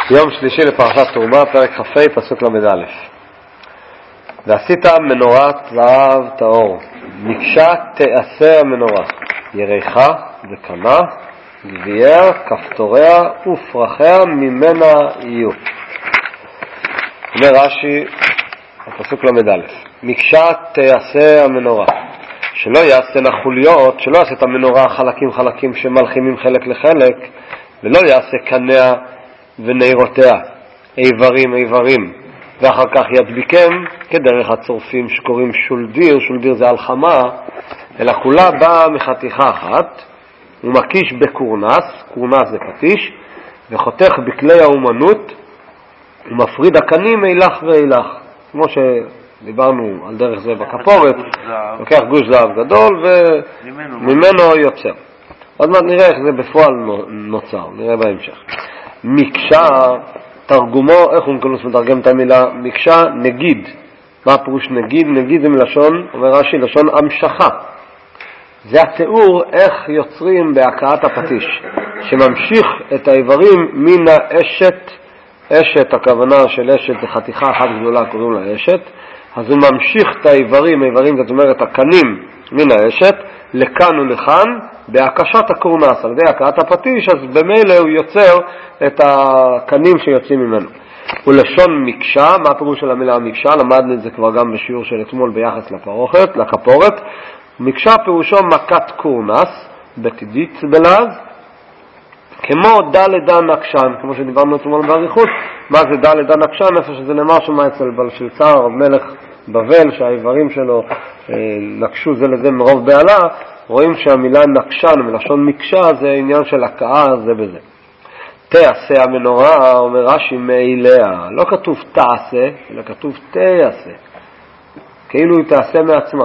יום שלישי לפרשת תרומה, פרק כ"ה, פסוק ל"א. ועשית מנורת זהב טהור, מקשה תעשה המנורה, ירחה וקנה, גביעיה, כפתוריה ופרחיה ממנה יהיו. אומר רש"י, הפסוק ל"א, מקשה תעשה המנורה, שלא יעשה לחוליות, שלא יעשה את המנורה חלקים חלקים שמלחימים חלק לחלק, ולא יעשה קניה ונערותיה, איברים איברים, ואחר כך ידביקם כדרך הצורפים שקוראים שולדיר, שולדיר זה הלחמה, אלא כולה באה מחתיכה אחת, הוא מקיש בקורנס, קורנס זה פטיש, וחותך בכלי האומנות, ומפריד הקנים אילך ואילך, כמו שדיברנו על דרך זה בכפורת, לוקח גוש זהב גדול וממנו יוצר. עוד מעט נראה איך זה בפועל נוצר, נראה בהמשך. מקשה, תרגומו, איך הוא מתרגם את המילה מקשה? נגיד. מה הפירוש נגיד? נגיד זה מלשון, אומר רש"י, לשון המשכה. זה התיאור איך יוצרים בהקעת הפטיש, שממשיך את האיברים מן האשת, אשת, הכוונה של אשת זה חתיכה אחת גדולה, קוראים לה אשת, אז הוא ממשיך את האיברים, האיברים זאת אומרת הקנים מן האשת, לכאן ולכאן, בהקשת הקורנס, על ידי הקעת הפטיש, אז במילא הוא יוצר את הקנים שיוצאים ממנו. ולשון מקשה, מה הפירוש של המילה מקשה? למדנו את זה כבר גם בשיעור של אתמול ביחס לכפורת. מקשה פירושו מכת קורנס, בקדיץ בלעז, כמו דלת נקשן, כמו שדיברנו אתמול באריכות. מה זה דלת נקשן? איפה שזה נאמר שמה אצל בלשלצר, מלך בבל, שהאיברים שלו נקשו זה לזה מרוב בעלה, רואים שהמילה נקשן מלשון מקשה זה עניין של הקעה זה בזה. תעשה המנורה, אומר רש"י, מאליה, לא כתוב תעשה, אלא כתוב תעשה, כאילו היא תעשה מעצמה.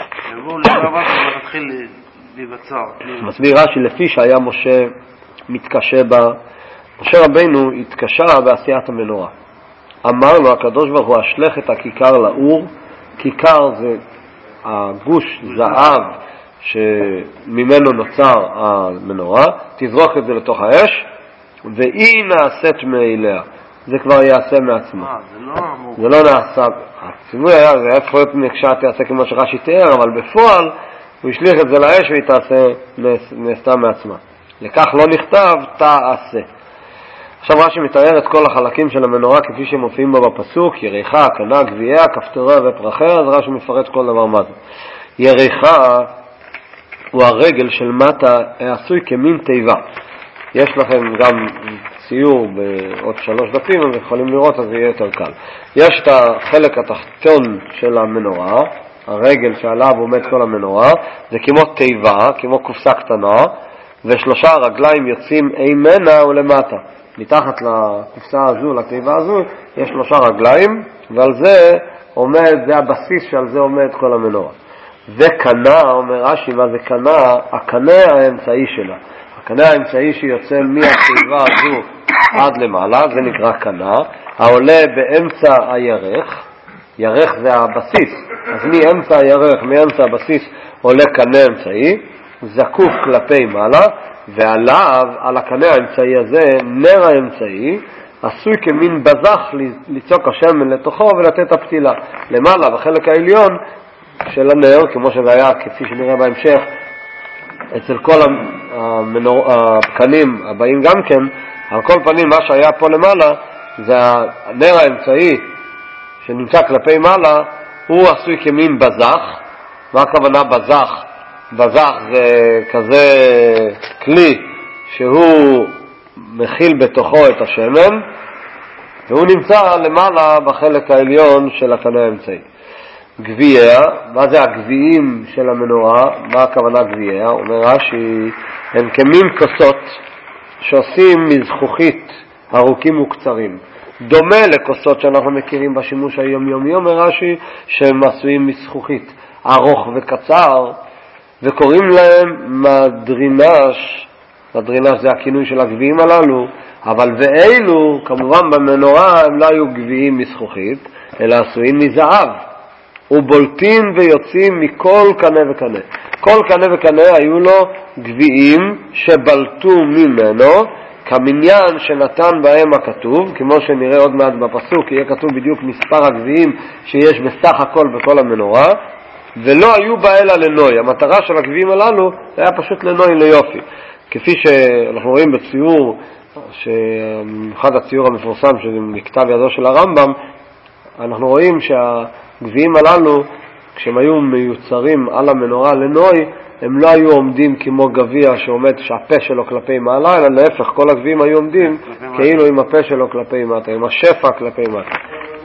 מסביר רש"י, לפי שהיה משה מתקשה בה, משה רבינו התקשה בעשיית המנורה. אמר לו הקדוש ברוך הוא, אשלך את הכיכר לאור. כיכר זה הגוש זהב שממנו נוצר המנורה, תזרוק את זה לתוך האש, והיא נעשית מאליה. זה כבר יעשה מעצמה. זה לא נעשה. הציווי היה, זה היה צריך להיות מקשה תעשה כמו שרש"י תיאר, אבל בפועל הוא השליך את זה לאש והיא תעשה, נעשתה מעצמה. לכך לא נכתב תעשה. עכשיו רש"י מתאר את כל החלקים של המנורה כפי שמופיעים בה בפסוק, ירחה, קנה, גביעיה, כפתוריה ופרחיה, אז רש"י מפרט כל דבר מה זה. ירחה הוא הרגל של מטה, עשוי כמין תיבה. יש לכם גם ציור בעוד 3 דפים, אז יכולים לראות, אז זה יהיה יותר קל. יש את החלק התחתון של המנורה, הרגל שעליו עומד כל המנורה, זה כמו תיבה, כמו קופסה קטנה, ו3 רגליים יוצאים אימנה ולמטה. מתחת לקופסה הזו, לתיבה הזו, יש 3 רגליים, ועל זה עומד, זה הבסיס שעל זה עומד כל המנורה. וקנה, אומר רש"י, מה זה קנה? הקנה האמצעי שלה. הקנה האמצעי שיוצא מהתיבה הזו עד למעלה, זה נקרא קנה, העולה באמצע הירך, ירך זה הבסיס, אז מאמצע הירך, מאמצע הבסיס, עולה קנה אמצעי, זקוף כלפי מעלה, ועליו, על הקנה האמצעי הזה, נר האמצעי, עשוי כמין בזח ליצוק השמן לתוכו ולתת הפתילה. למעלה, בחלק העליון של הנר, כמו שזה היה, כפי שנראה בהמשך, אצל כל הפקנים הבאים גם כן, על כל פנים מה שהיה פה למעלה, זה הנר האמצעי שנמצא כלפי מעלה, הוא עשוי כמין בזח. מה הכוונה בזח? בזח זה כזה כלי שהוא מכיל בתוכו את השמן, והוא נמצא למעלה בחלק העליון של הקנה האמצעי. גביעיה, מה זה הגביעים של המנורה? מה הכוונה גביעיה? אומר רש"י, הם כמין כוסות שעושים מזכוכית ארוכים וקצרים. דומה לכוסות שאנחנו מכירים בשימוש היומיומי, אומר רש"י, שהם עשויים מזכוכית ארוך וקצר, וקוראים להם מדרינש. מדרינש זה הכינוי של הגביעים הללו, אבל ואלו, כמובן במנורה הם לא היו גביעים מזכוכית, אלא עשויים מזהב. ובולטים ויוצאים מכל קנה וקנה. כל קנה וקנה היו לו גביעים שבלטו ממנו, כמניין שנתן בהם הכתוב, כמו שנראה עוד מעט בפסוק, יהיה כתוב בדיוק מספר הגביעים שיש בסך הכל בכל המנורה, ולא היו בה אלא לנוי. המטרה של הגביעים הללו היה פשוט לנוי ליופי. כפי שאנחנו רואים בציור, אחד הציור המפורסם שנכתב ידו של הרמב"ם, אנחנו רואים שהגביעים הללו, כשהם היו מיוצרים על המנורה לנוי, הם לא היו עומדים כמו גביע שעומד שהפה שלו כלפי מעלה, אלא להפך, כל הגביעים היו עומדים כאילו עם הפה שלו כלפי מטה, עם השפע כלפי מטה.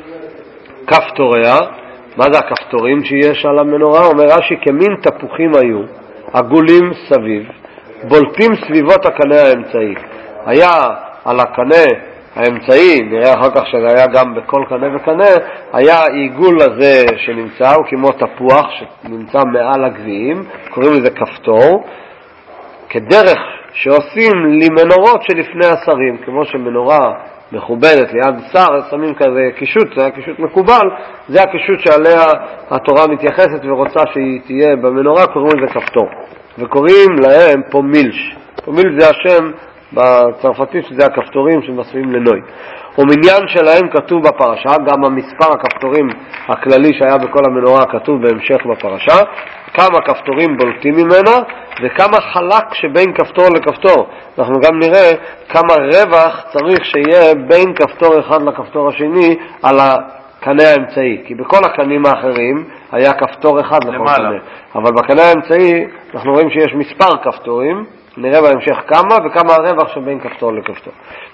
כפתוריה, מה זה הכפתורים שיש על המנורה? אומר רש"י, כמין תפוחים היו, עגולים סביב, בולטים סביבות הקנה האמצעי. היה על הקנה האמצעי, נראה אחר כך שזה היה גם בכל קנה וקנה, היה עיגול הזה שנמצא, הוא כמו תפוח שנמצא מעל הגביעים, קוראים לזה כפתור, כדרך שעושים למנורות שלפני השרים, כמו שמנורה מכובדת ליד שר, שמים כזה קישוט, זה היה קישוט מקובל, זה הקישוט שעליה התורה מתייחסת ורוצה שהיא תהיה במנורה, קוראים לזה כפתור, וקוראים להם פומילש. פומילש זה השם בצרפתית, שזה הכפתורים שמסביבים לנוי. ומניין שלהם כתוב בפרשה, גם המספר הכפתורים הכללי שהיה בכל המנורה כתוב בהמשך בפרשה, כמה כפתורים בולטים ממנה וכמה חלק שבין כפתור לכפתור. אנחנו גם נראה כמה רווח צריך שיהיה בין כפתור אחד לכפתור השני על הקנה האמצעי, כי בכל הקנים האחרים היה כפתור אחד לכל קנה, אבל בקנה האמצעי אנחנו רואים שיש מספר כפתורים, נראה בהמשך כמה וכמה הרווח שבין כפתור לכפתור.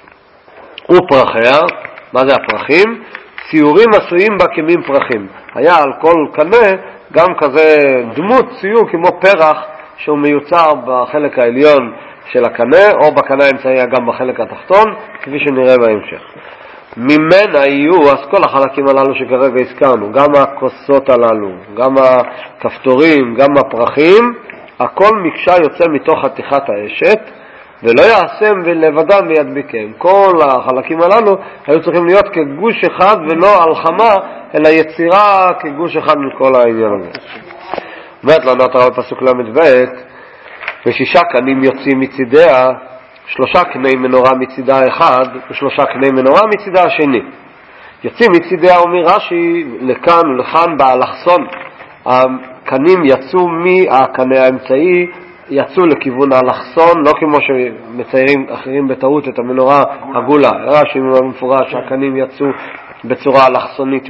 ופרחיה, מה זה הפרחים? ציורים עשויים בה כמים פרחים. היה על כל קנה גם כזה דמות ציור כמו פרח שהוא מיוצר בחלק העליון של הקנה, או בקנה האמצעי גם בחלק התחתון, כפי שנראה בהמשך. ממנה יהיו, אז כל החלקים הללו שכרגע הזכרנו, גם הכוסות הללו, גם הכפתורים, גם הפרחים, הכל מקשה יוצא מתוך חתיכת האשת, ולא יעשם ולבדם וידביקם. כל החלקים הללו היו צריכים להיות כגוש אחד ולא הלחמה, אלא יצירה כגוש אחד מכל העניין הזה. אומרת לנו התורה בפסוק ל"ב, ושישה קנים יוצאים מצידיה, 3 קני מנורה מצידה אחד ו3 קני מנורה מצידה השני. יוצאים מצידיה, אומר רש"י, לכאן ולכאן באלכסון. הקנים יצאו מהקנה האמצעי, יצאו לכיוון האלכסון, לא כמו שמציירים אחרים בטעות את המנורה עגולה. רש"י מפורש שהקנים יצאו בצורה אלכסונית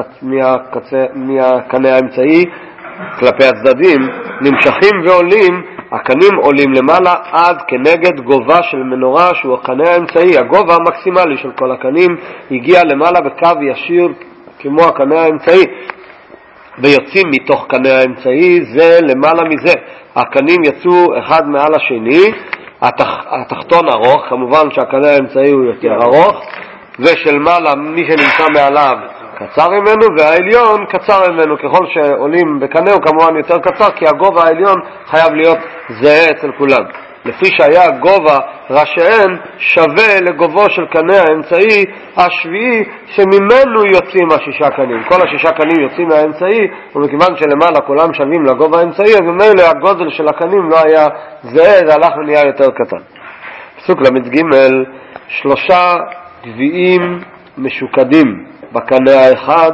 מהקנה האמצעי כלפי הצדדים, נמשכים ועולים, הקנים עולים למעלה עד כנגד גובה של מנורה שהוא הקנה האמצעי. הגובה המקסימלי של כל הקנים הגיע למעלה בקו ישיר כמו הקנה האמצעי, ויוצאים מתוך קנה האמצעי זה למעלה מזה. הקנים יצאו אחד מעל השני, התחתון ארוך, כמובן שהקנה האמצעי הוא יותר ארוך, ושל מעלה מי שנמצא מעליו קצר ממנו, והעליון קצר ממנו. ככל שעולים בקנה הוא כמובן יותר קצר, כי הגובה העליון חייב להיות זהה אצל כולם, לפי שהיה גובה ראשיהן שווה לגובו של קנה האמצעי השביעי שממנו יוצאים 6 קנים. כל 6 קנים יוצאים מהאמצעי, ומכיוון שלמעלה כולם שווים לגובה האמצעי, אז ממילא הגודל של הקנים לא היה זהה, זה הלך ונהיה יותר קטן. פסוק ל"ג, 3 גביעים משוקדים בקנה האחד,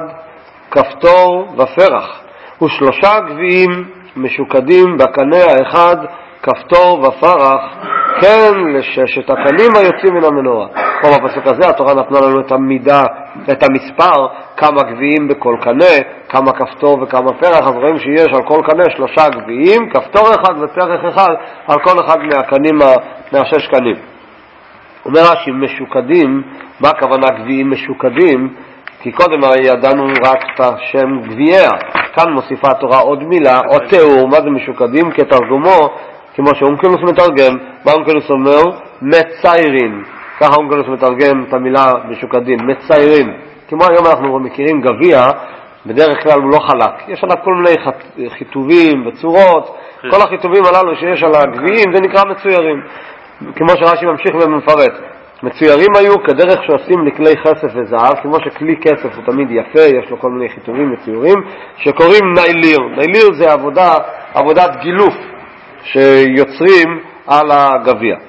כפתור ופרח, ו3 גביעים משוקדים בקנה האחד, כפתור ופרח, כן ל6 הקנים היוצאים מן המנורה. פה בפסוק הזה התורה נתנה לנו את המידה, את המספר, כמה גביעים בכל קנה, כמה כפתור וכמה פרח. אז רואים שיש על כל קנה 3 גביעים, כפתור אחד ופרח אחד על כל אחד מהקנים, 6 קנים. אומר רש"י, משוקדים, מה הכוונה גביעים משוקדים? כי קודם הרי ידענו רק את השם גביעיה, כאן מוסיפה התורה עוד מילה, עוד תיאור. מה זה משוקדים? כתרגומו, כמו שאונקלוס מתרגם, מה אונקלוס אומר? מציירים. ככה אונקלוס מתרגם את המילה משוקדים, מציירים. כמו היום אנחנו מכירים גביע, בדרך כלל הוא לא חלק, יש עליו כל מיני חיטובים וצורות, כל החיטובים הללו שיש על הגביעים זה נקרא מצוירים. כמו שרש"י ממשיך ומפרט, מצוירים היו כדרך שעושים לכלי כסף וזהב, כמו שכלי כסף הוא תמיד יפה, יש לו כל מיני חיטובים וציורים, שקוראים נייליר. נייליר זה עבודת גילוף שיוצרים על הגביע.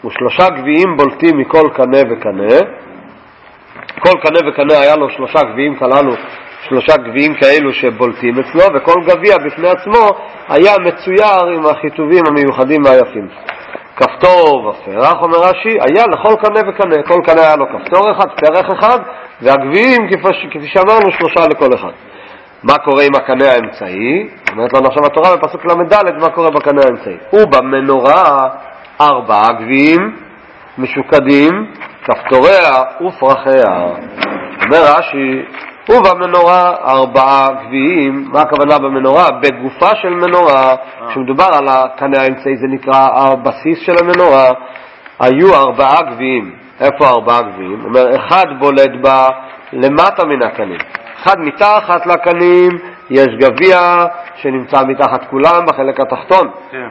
ושלושה גביעים בולטים מכל קנה וקנה. כל קנה וקנה היה לו שלושה גביעים, כללו שלושה גביעים כאלו שבולטים אצלו, וכל גביע בפני עצמו היה מצויר עם החיטובים המיוחדים והיפים. כפתור ופרח, אומר רש"י, היה לכל קנה וקנה. כל קנה היה לו כפתור אחד, פרח אחד, והגביעים כפי שאמרנו שלושה לכל אחד. מה קורה עם הקנה האמצעי? אומרת לנו עכשיו התורה בפסוק למדלת מה קורה בקנה האמצעי. ובמנורה 4 גביעים משוקדים, כפתוריה ופרחיה. אומר רש"י, ובמנורה 4 גביעים. מה הכוונה במנורה? בגופה של מנורה, כשמדובר על הקנה האמצעי זה נקרא הבסיס של המנורה, היו 4 גביעים. איפה 4 גביעים? אומר, אחד בולט בה למטה מן הקנים, אחד מתחת לקנים יש גביע שנמצא מתחת כולם בחלק התחתון,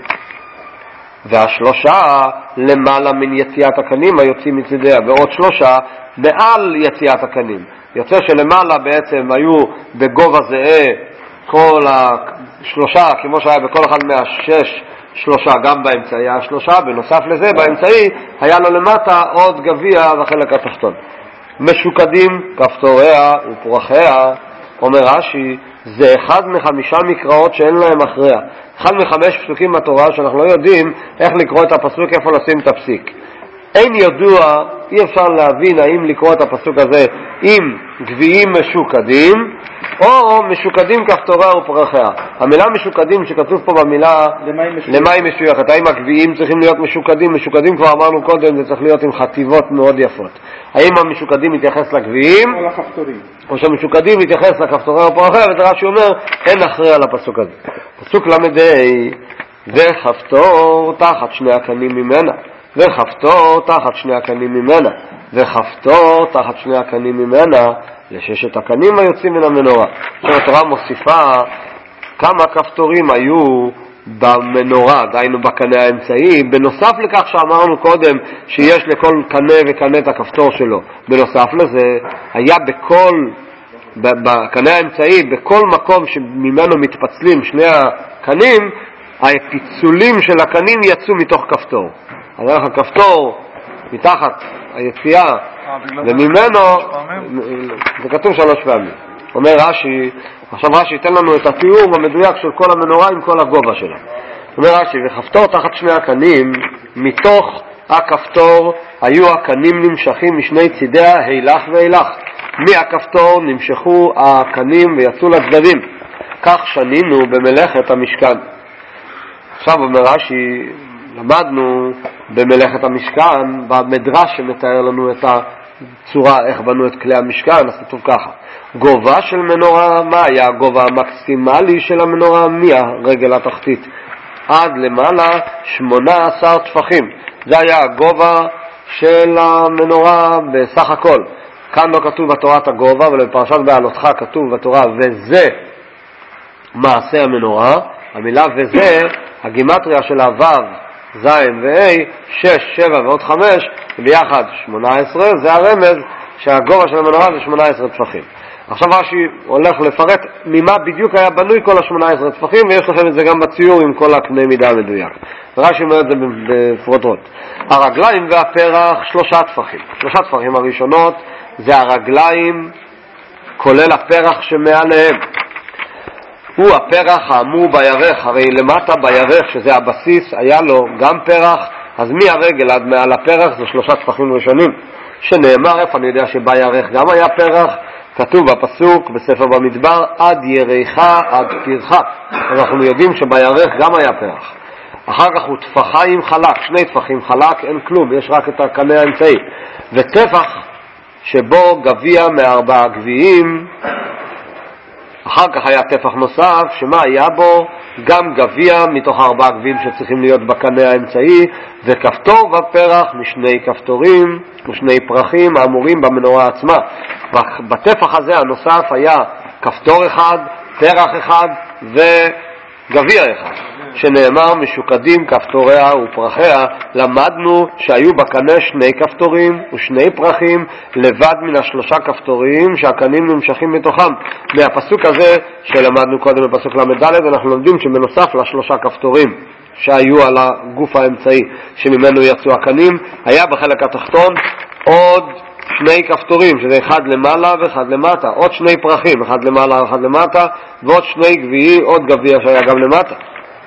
והשלושה למעלה מן יציאת הקנים היוצאים מצדיה, ועוד 3 מעל יציאת הקנים. יוצא שלמעלה בעצם היו בגובה זהה כל 3, כמו שהיה בכל אחד מה6 3, גם באמצעי היה 3, בנוסף לזה באמצעי היה לו למטה עוד גביע בחלק התחתון. משוקדים כפתוריה ופרחיה, אומר רש"י, זה אחד מ5 מקראות שאין להם אחריה. אחד מ5 פסוקים בתורה שאנחנו לא יודעים איך לקרוא את הפסוק, איפה לשים את הפסיק. אין ידוע, אי אפשר להבין האם לקרוא את הפסוק הזה עם גביעים משוקדים או משוקדים כפתוריה ופרחיה. המילה משוקדים שכתוב פה במילה למה היא משויכת? האם הגביעים צריכים להיות משוקדים? משוקדים כבר אמרנו קודם, זה צריך להיות עם חטיבות מאוד יפות. האם המשוקדים מתייחס לגביעים או לכפתורים? או שהמשוקדים מתייחס לכפתוריה ופרחיה? וזה רש"י אומר אין אחריה לפסוק הזה. פסוק למדי, וכפתור תחת 2 הקנים ממנה, וכפתור תחת 2 הקנים ממנה, וכפתור תחת 2 הקנים ממנה, ל6 הקנים היוצאים מן המנורה. עכשיו התורה מוסיפה כמה כפתורים היו במנורה, דהיינו בקנה האמצעי, בנוסף לכך שאמרנו קודם שיש לכל קנה וקנה את הכפתור שלו. בנוסף לזה היה בקנה האמצעי, בכל מקום שממנו מתפצלים 2 הקנים, הפיצולים של הקנים יצאו מתוך כפתור. אז היה לך כפתור מתחת היציאה וממנו, זה כתוב 3 פעמים. אומר רש"י, עכשיו רש"י ייתן לנו את התיאור המדויק של כל המנורה עם כל הגובה שלה. אומר רש"י, וכפתור תחת 2 הקנים, מתוך הכפתור היו הקנים נמשכים משני צידיה הילך ואילך. מהכפתור נמשכו הקנים ויצאו לצדדים. כך שנינו במלאכת המשכן. עכשיו אומר רש"י, למדנו במלאכת המשכן במדרש שמתאר לנו את הצורה איך בנו את כלי המשכן. אז כתוב ככה, גובה של מנורה, מה היה הגובה המקסימלי של המנורה? מהרגל התחתית עד למעלה 18 טפחים. זה היה הגובה של המנורה בסך הכל. כאן לא כתוב בתורה את הגובה, אבל בפרשת בעלותך כתוב בתורה וזה מעשה המנורה. המילה וזה, הגימטריה של הוו, זין ו-a, 6, 7 ועוד 5, ביחד 18, זה הרמז שהגובה של המנורה זה 18 טפחים. עכשיו רש"י הולך לפרט ממה בדיוק היה בנוי כל ה-18 טפחים, ויש לכם את זה גם בציור עם כל הקנה מידה המדויק. רש"י אומר את זה בפרוטרוט. הרגליים והפרח 3 טפחים. 3 טפחים הראשונות זה הרגליים כולל הפרח שמעליהם. הוא הפרח האמור בירך, הרי למטה בירך שזה הבסיס היה לו גם פרח, אז מהרגל עד מעל הפרח זה 3 טפחים ראשונים, שנאמר, איפה אני יודע שבירך גם היה פרח? כתוב בפסוק בספר במדבר, עד יריך עד פרחה. אנחנו יודעים שבירך גם היה פרח. אחר כך הוא טפחיים חלק, 2 טפחים חלק, אין כלום, יש רק את הקנה האמצעי. וטפח שבו גביע מ4 גביעים. אחר כך היה טפח נוסף, שמה היה בו? גם גביע מתוך 4 גביעים שצריכים להיות בקנה האמצעי, וכפתור ופרח מ2 כפתורים ו2 פרחים האמורים במנורה עצמה. בטפח הזה הנוסף היה כפתור אחד, פרח אחד וגביע אחד, שנאמר משוקדים כפתוריה ופרחיה. למדנו שהיו בקנה 2 כפתורים ו2 פרחים לבד מן 3 כפתורים שהקנים נמשכים מתוכם. מהפסוק הזה שלמדנו קודם בפסוק למדלת אנחנו לומדים שבנוסף ל3 כפתורים שהיו על הגוף האמצעי שממנו יצאו הקנים, היה בחלק התחתון עוד שני כפתורים, שזה אחד למעלה ואחד למטה, עוד שני פרחים, אחד למעלה ואחד למטה, ועוד שני גביעי, עוד גביע שהיה גם למטה,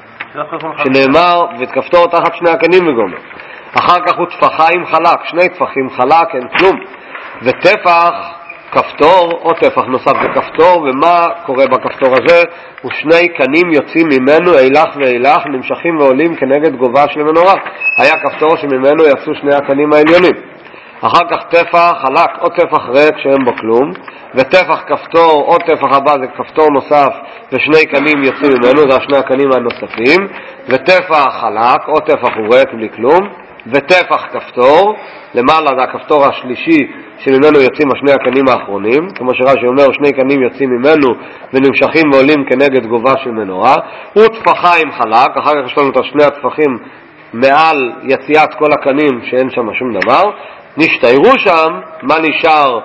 שנאמר וכפתור תחת שני הקנים וגומר. אחר כך הוא טפחיים חלק, שני טפחים חלק, אין כלום, וטפח כפתור, או טפח נוסף בכפתור, ומה קורה בכפתור הזה? ושני קנים יוצאים ממנו אילך ואילך, נמשכים ועולים כנגד גובה של מנורה. היה כפתור שממנו יצאו שני הקנים העליונים. אחר כך טפח חלק, או טפח ריק שאין בו כלום, וטפח כפתור, או טפח הבא זה כפתור נוסף ושני קנים יוצאים ממנו, זה השני הקנים הנוספים, וטפח חלק, או טפח הוא ריק בלי כלום, וטפח כפתור, למעלה זה הכפתור השלישי שממנו יוצאים השני הקנים האחרונים, כמו שרש"י אומר, שני קנים יוצאים ממנו ונמשכים ועולים כנגד גובה של מנורה, וטפחיים חלק, אחר כך יש לנו את שני הטפחים מעל יציאת כל הקנים שאין שם שום דבר, נשתיירו שם, מה נשאר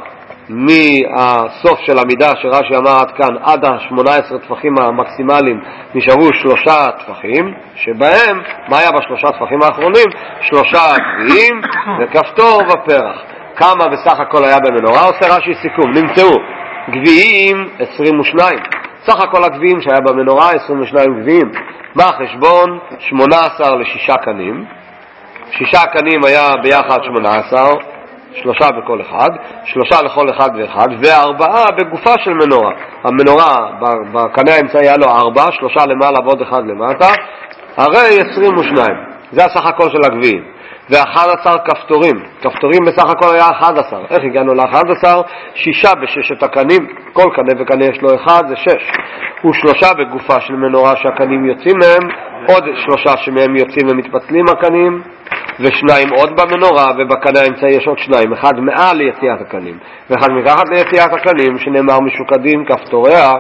מהסוף של המידה שרש"י אמר עד כאן, עד ה-18 טפחים המקסימליים נשארו 3 טפחים, שבהם, מה היה בשלושה טפחים האחרונים? 3 גביעים וכפתור ופרח. כמה בסך הכל היה במנורה? עושה רש"י סיכום, נמצאו גביעים 22, סך הכל הגביעים שהיה במנורה 22 גביעים. מה החשבון? 18 ל6 קנים, 6 קנים היה ביחד 18, 3 בכל אחד, 3 לכל אחד ואחד, ו4 בגופה של מנורה. המנורה בקנה האמצעי היה לו 4, 3 למעלה ועוד 1 למטה, הרי 22, זה הסך הכל של הגביעים. ו11 כפתורים, כפתורים בסך הכל היה 11. איך הגענו ל11? 6 בששת הקנים, כל קנה וקנה יש לו 1, זה 6. ו3 בגופה של מנורה שהקנים יוצאים מהם, עוד 3 שמהם יוצאים ומתפצלים הקנים, ו2 עוד במנורה, ובקנה האמצעי יש עוד 2, אחד מעל ליציאת הקנים ואחד מתחת ליציאת הקנים, שנאמר משוקדים כפתוריה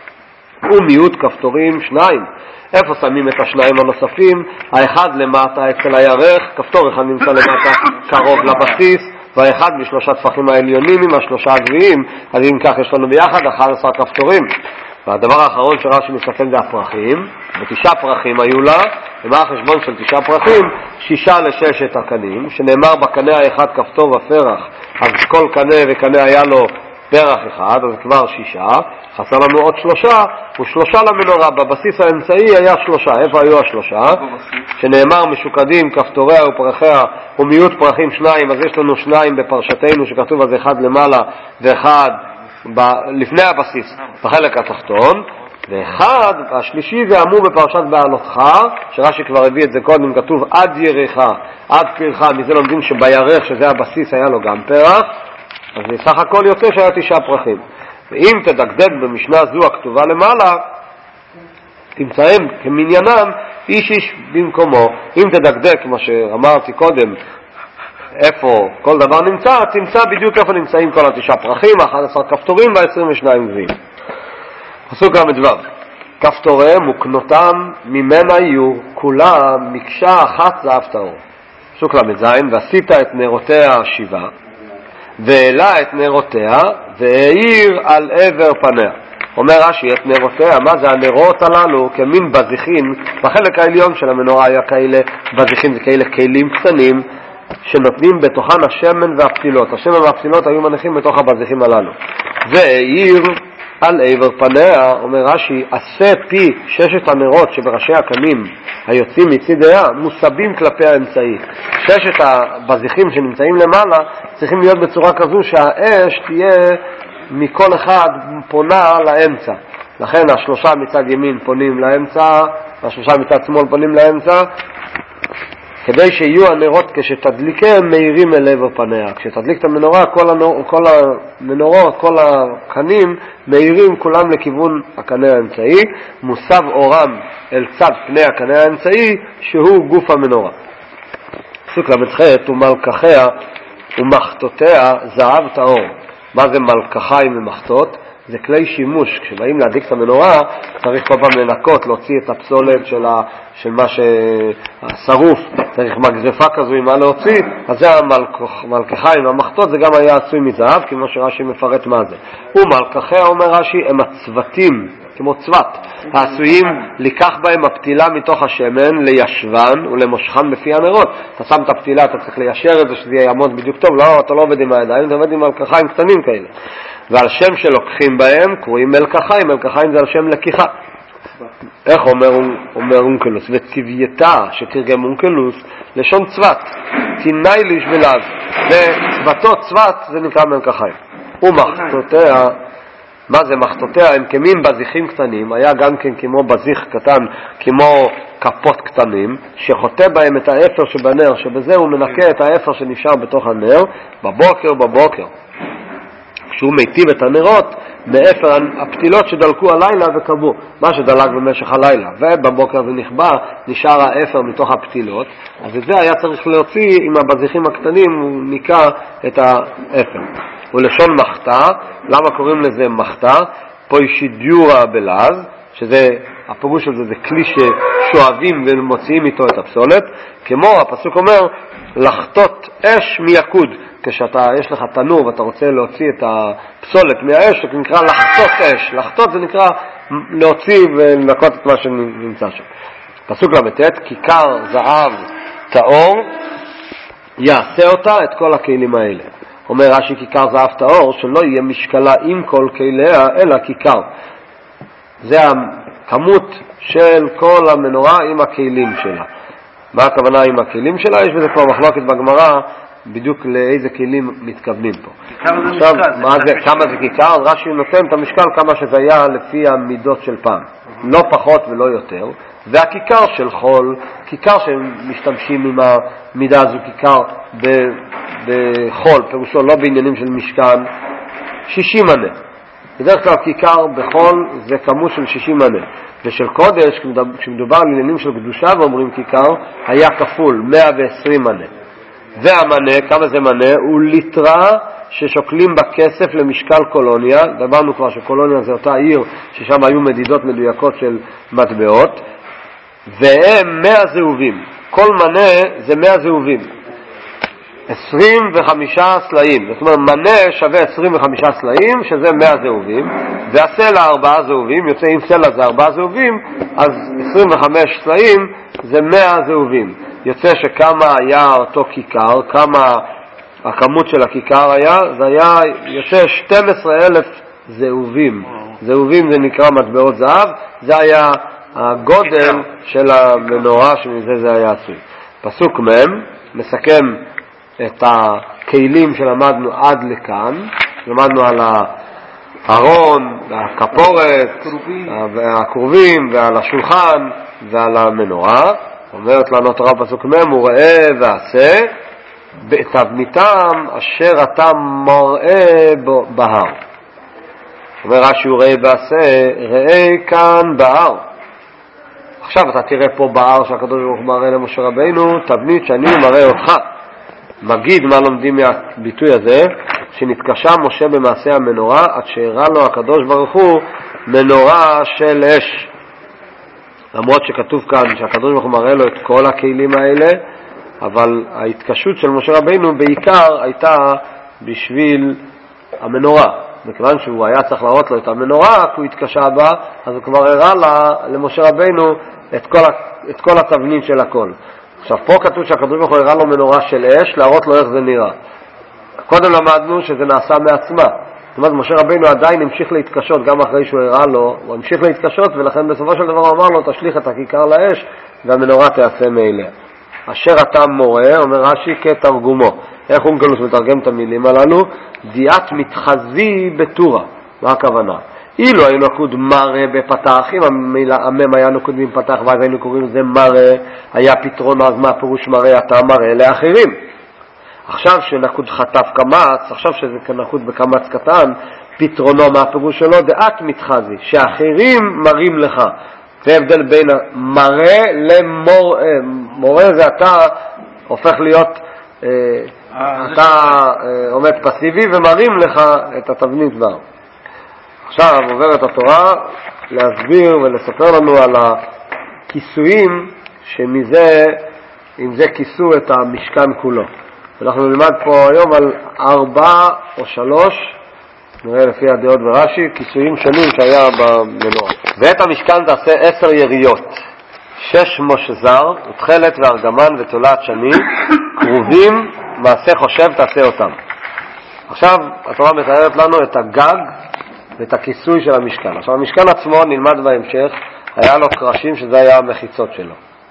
ומיעוט כפתורים 2. איפה שמים את השניים הנוספים? האחד למטה אצל הירך, כפתור אחד נמצא למטה קרוב לבסיס, והאחד משלושה טפחים העליונים עם השלושה הגביעים, אז אם כך יש לנו ביחד 11 כפתורים. והדבר האחרון שרש"י מסתכל זה הפרחים, ו9 פרחים היו לה, ומה החשבון של 9 פרחים? 6 ל6 הקנים, שנאמר בקנה האחד כפתור ופרח, אז כל קנה וקנה היה לו פרח אחד, אז כבר 6, חסר לנו עוד 3, ו3 למנורה, בבסיס האמצעי היה 3, איפה היו 3? שנאמר משוקדים כפתוריה ופרחיה ומיעוט פרחים 2, אז יש לנו 2 בפרשתנו שכתוב אז אחד למעלה ואחד לפני הבסיס בחלק התחתון, ואחד, השלישי זה אמור בפרשת בעלותך, שרש"י כבר הביא את זה קודם, כתוב עד ירחה, עד פרחה, מזה לומדים שבירך שזה הבסיס היה לו גם פרח, אז בסך הכל יוצא שהיה 9 פרחים. ואם תדקדק במשנה זו הכתובה למעלה, תמצאם כמניינם איש איש במקומו. אם תדקדק, מה שאמרתי קודם, איפה כל דבר נמצא, תמצא בדיוק איפה נמצאים כל 9 פרחים, 11 כפתורים ו22 גביעים. פסוק ל"ו, כפתוריהם וקנותם ממנה יהיו כולם מקשה אחת זהב טהור. פסוק ל"ז, ועשית את נרותיה 7 והעלה את נרותיה והאיר על עבר פניה. אומר רש"י, את נרותיה, מה זה הנרות הללו? כמין בזיחין, בחלק העליון של המנורה היה כאלה בזיחין, זה כאלה כלים קטנים שנותנים בתוכן השמן והפתילות. השמן והפתילות היו מניחים בתוך הבזיחים הללו. והאיר על עבר פניה, אומר רש"י, עשה פי 6 הנרות שבראשי הקנים היוצאים מצידיה מוסבים כלפי האמצעי. 6 הבזיחים שנמצאים למעלה צריכים להיות בצורה כזו שהאש תהיה מכל אחד פונה לאמצע. לכן 3 מצד ימין פונים לאמצע, 3 מצד שמאל פונים לאמצע, כדי שיהיו הנרות כשתדליקם מאירים אל עבר פניה. כשתדליק את המנורה, כל המנורות, כל הקנים מאירים כולם לכיוון הקנה האמצעי, מוסב אורם אל צד פני הקנה האמצעי שהוא גוף המנורה. פסוק ל"ח, ומלקחיה ומחתותיה זהב טהור. מה זה מלקחיים ומחתות? זה כלי שימוש. כשבאים להדליק את המנורה צריך כל פעם לנקות, להוציא את הפסולת של מה שהשרוף, צריך מגזפה כזו עם מה להוציא. אז זה המלקחיים, המחטות, זה גם היה עשוי מזהב, כמו שרש"י מפרט מה זה. ומלקחיה, אומר רש"י, הם הצוותים, כמו צוות, העשויים לקח בהם הפתילה מתוך השמן, לישבן ולמושכן בפי הנרות. אתה שם את הפתילה, אתה צריך ליישר את זה שזה יעמוד בדיוק טוב, לא, אתה לא עובד עם הידיים, אתה עובד עם מלקחיים קטנים כאלה. ועל שם שלוקחים בהם קוראים מלקחיים, מלקחיים זה על שם לקיחה. איך אומר אונקלוס? וצבייתה שתרגם אונקלוס לשון צוות, תינאי לישבלב, וצוותות צוות זה נקרא מלקחיים. ומחתותיה, מה זה מחתותיה? הם כמין בזיכים קטנים, היה גם כן כמו בזיך קטן, כמו כפות קטנים, שחוטא בהם את האפר שבנר, שבזה הוא מנקה את האפר שנשאר בתוך הנר, בבוקר. כשהוא מיטיב את הנרות, מאפר הפתילות שדלקו הלילה וקבו, מה שדלק במשך הלילה, ובבוקר זה נכבה, נשאר האפר מתוך הפתילות, אז את זה היה צריך להוציא עם הבזיכים הקטנים, הוא ניקה את האפר. ולשון מחתה, למה קוראים לזה מחתה? פוישידיורה בלז, שזה, הפירוש של זה כלי ששואבים ומוציאים איתו את הפסולת, כמו הפסוק אומר, לחטות אש מיקוד, יש לך תנור ואתה רוצה להוציא את הפסולת מהאש, זה נקרא לחטות אש. לחטות זה נקרא להוציא ולנקות את מה שנמצא שם. פסוק למתת, כיכר זהב טהור יעשה אותה את כל הכלים האלה. אומר רש"י, כיכר זהב טהור שלא יהיה משקלה עם כל כליה אלא כיכר. זה הכמות של כל המנורה עם הכלים שלה. מה הכוונה עם הכלים שלה? יש בזה כבר מחלוקת בגמרא בדיוק לאיזה כלים מתכוונים פה. עכשיו, כמה זה כיכר? רש"י נותן את המשקל כמה שזה היה לפי המידות של פעם, לא פחות ולא יותר. והכיכר של חול, כיכר שמשתמשים עם המידה הזו, כיכר בחול, פירושו לא בעניינים של משכן, 60 מנה. בדרך כלל כיכר בחול זה כמות של 60 מנה. ושל קודש, כשמדובר על עניינים של קדושה ואומרים כיכר, היה כפול 120 מנה. והמנה, כמה זה מנה? הוא ליטרה ששוקלים בכסף למשקל קולוניה. דברנו כבר שקולוניה זה אותה עיר ששם היו מדידות מדויקות של מטבעות, והם 100 זהובים. כל מנה זה 100 זהובים, 25 סלעים. זאת אומרת, מנה שווה 25 סלעים, שזה 100 זהובים, והסלע 4 זהובים, יוצא עם סלע זה 4 זהובים, אז 25 סלעים זה 100 זהובים. יוצא שכמה היה אותו כיכר, כמה הכמות של הכיכר היה, זה היה יוצא 12,000 זהובים. זהובים זה נקרא מטבעות זהב, זה היה הגודל של המנורה שמזה זה היה עשוי. פסוק מ' מסכם את הכלים שלמדנו עד לכאן. למדנו על הארון, הכפורת, והקרובים, ועל השולחן ועל המנורה. אומרת לנו התורה פסוק מ' הוא ראה ועשה בתבניתם אשר אתה מראה בהר. אומר רש"י הוא ראה ועשה, ראה כאן בהר. עכשיו אתה תראה פה בהר שהקדוש ברוך הוא מראה למשה רבינו, תבנית שאני מראה אותך. מגיד מה לומדים מהביטוי הזה? שנתקשה משה במעשה המנורה עד שהראה לו הקדוש ברוך הוא מנורה של אש. למרות שכתוב כאן שהקדוש ברוך הוא מראה לו את כל הכלים האלה, אבל ההתקשות של משה רבינו בעיקר הייתה בשביל המנורה. מכיוון שהוא היה צריך להראות לו את המנורה, כי הוא התקשה בה, אז הוא כבר הראה למשה רבינו את כל התבנית של הכל. עכשיו פה כתוב שהקדוש ברוך הוא הראה לו מנורה של אש, להראות לו איך זה נראה. קודם למדנו שזה נעשה מעצמה. זאת אומרת, משה רבינו עדיין המשיך להתקשות, גם אחרי שהוא הראה לו, הוא המשיך להתקשות, ולכן בסופו של דבר הוא אמר לו, תשליך את הכיכר לאש, והמנורה תעשה מאליה. אשר אתה מורה, אומר רש"י כתרגומו. איך אונקלוס מתרגם את המילים הללו? דיעת מתחזי בתורה. מה הכוונה? אילו היו נקוד מראה בפתח, אם המם היה נקוד בפתח ואז היינו קוראים לזה מראה, היה פתרון, אז מה פירוש מראה? אתה מראה לאחרים. עכשיו שנקוד חטף קמץ, עכשיו שזה נקוד בקמץ קטן, פתרונו מה הפירוש שלו? דעת מתחזי, שאחרים מראים לך. זה הבדל בין מראה למורה. מורה זה אתה הופך להיות, אתה עומד פסיבי ומראים לך את התבנית בה. עכשיו עוברת התורה להסביר ולספר לנו על הכיסויים שמזה, עם זה כיסו את המשכן כולו. אנחנו נלמד פה היום על 4 או 3, נראה לפי הדעות ורש"י, כיסויים שונים שהיה במנורה. ואת המשכן תעשה 10 יריות, 6 מושזר, ותכלת וארגמן ותולעת שני, קרובים, מעשה חושב תעשה אותם. עכשיו התורה מתארת לנו את הגג ואת הכיסוי של המשכן. עכשיו המשכן עצמו נלמד בהמשך, היה לו קרשים שזה היה המחיצות שלו.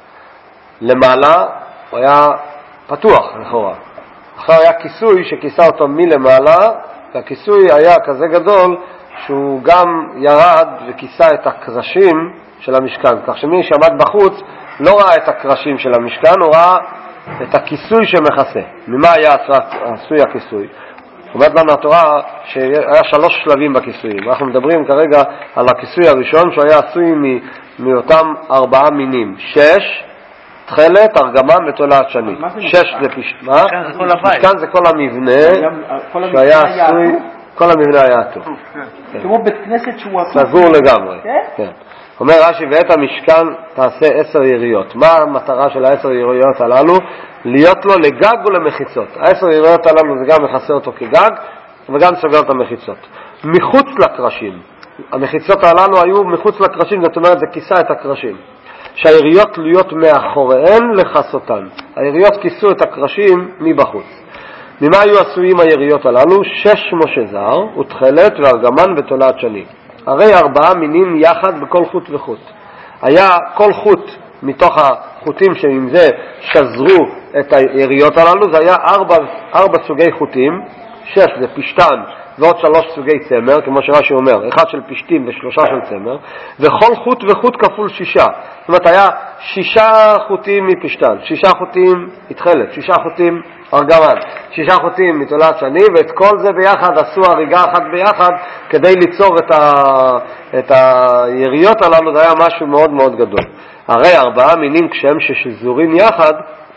למעלה הוא היה פתוח לכאורה. עכשיו היה כיסוי שכיסה אותו מלמעלה, והכיסוי היה כזה גדול שהוא גם ירד וכיסה את הקרשים של המשכן. כך שמי שעמד בחוץ לא ראה את הקרשים של המשכן, הוא ראה את הכיסוי שמכסה. ממה היה עשוי הכיסוי? אומרת לנו התורה שהיה 3 שלבים בכיסויים. אנחנו מדברים כרגע על הכיסוי הראשון שהוא היה עשוי מאותם 4 מינים. 6, תכלת, ארגמן ותולעת שני. 6 זה מה? משכן זה כל המבנה שהיה עשוי, כל המבנה היה עטוף. כמו בית כנסת שהוא עטוף. סגור לגמרי. כן. אומר רש"י, ואת המשכן תעשה 10 יריות. מה המטרה של 10 יריות הללו? להיות לו לגג ולמחיצות. 10 יריות הללו זה גם מכסה אותו כגג וגם סוגר את המחיצות. מחוץ לקרשים. המחיצות הללו היו מחוץ לקרשים, זאת אומרת זה כיסה את הקרשים. שהיריות תלויות מאחוריהן לכסותן. היריות כיסו את הקרשים מבחוץ. ממה היו עשויים היריות הללו? 6 מושזר, ותכלת וארגמן ותולעת שני. הרי 4 מינים יחד בכל חוט וחוט. היה כל חוט מתוך החוטים שעם זה שזרו את היריות הללו, זה היה 4 סוגי חוטים, 6 זה פשטן ועוד 3 סוגי צמר, כמו שרש"י אומר, 1 של פשטים ו3 של צמר, וכל חוט וחוט כפול 6. זאת אומרת היה 6 חוטים מפשטן, 6 חוטים מתחלת, 6 חוטים ארגמן, 6 חוטים מתולעת שני, ואת כל זה ביחד עשו הריגה אחת ביחד כדי ליצור את היריות הללו. זה היה משהו מאוד מאוד גדול. הרי 4 מינים כשהם ששזורים יחד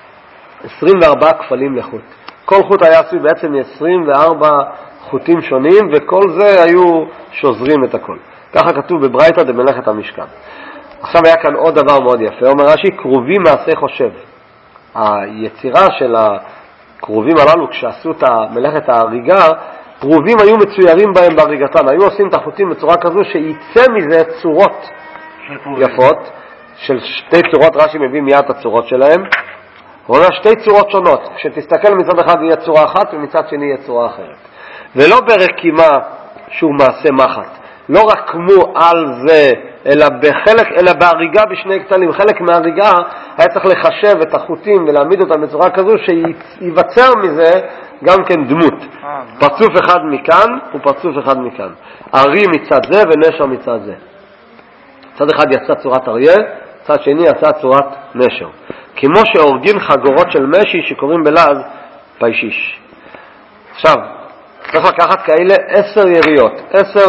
24 כפלים לחוט. כל חוט היה עשוי בעצם 24 חוטים שונים, וכל זה היו שוזרים את הכל. ככה כתוב בברייתא דמלאכת המשכן. עכשיו היה כאן עוד דבר מאוד יפה, אומר רש"י, קרובים מעשה חושב. היצירה של הקרובים הללו, כשעשו את מלאכת ההריגה, קרובים היו מצוירים בהם בהריגתן. היו עושים את החוטים בצורה כזו שיצא מזה צורות יפות, של 2 צורות, רש"י מביא מיד את הצורות שלהם. הוא אומר 2 צורות שונות. כשתסתכל מצד אחד יהיה צורה אחת ומצד שני יהיה צורה אחרת. ולא ברקימה שהוא מעשה מחט. לא רקמו על זה, אלא בהריגה בשני קטנים. חלק מההריגה היה צריך לחשב את החוטים ולהעמיד אותם בצורה כזו שיווצר מזה גם כן דמות. פרצוף אחד מכאן ופרצוף אחד מכאן. ארי מצד זה ונשר מצד זה. צד אחד יצא צורת אריה, צד שני יצא צורת נשר. כמו שהורגים חגורות של משי שקוראים בלעז פיישיש. עכשיו, צריך לקחת כאלה 10 יריות, 10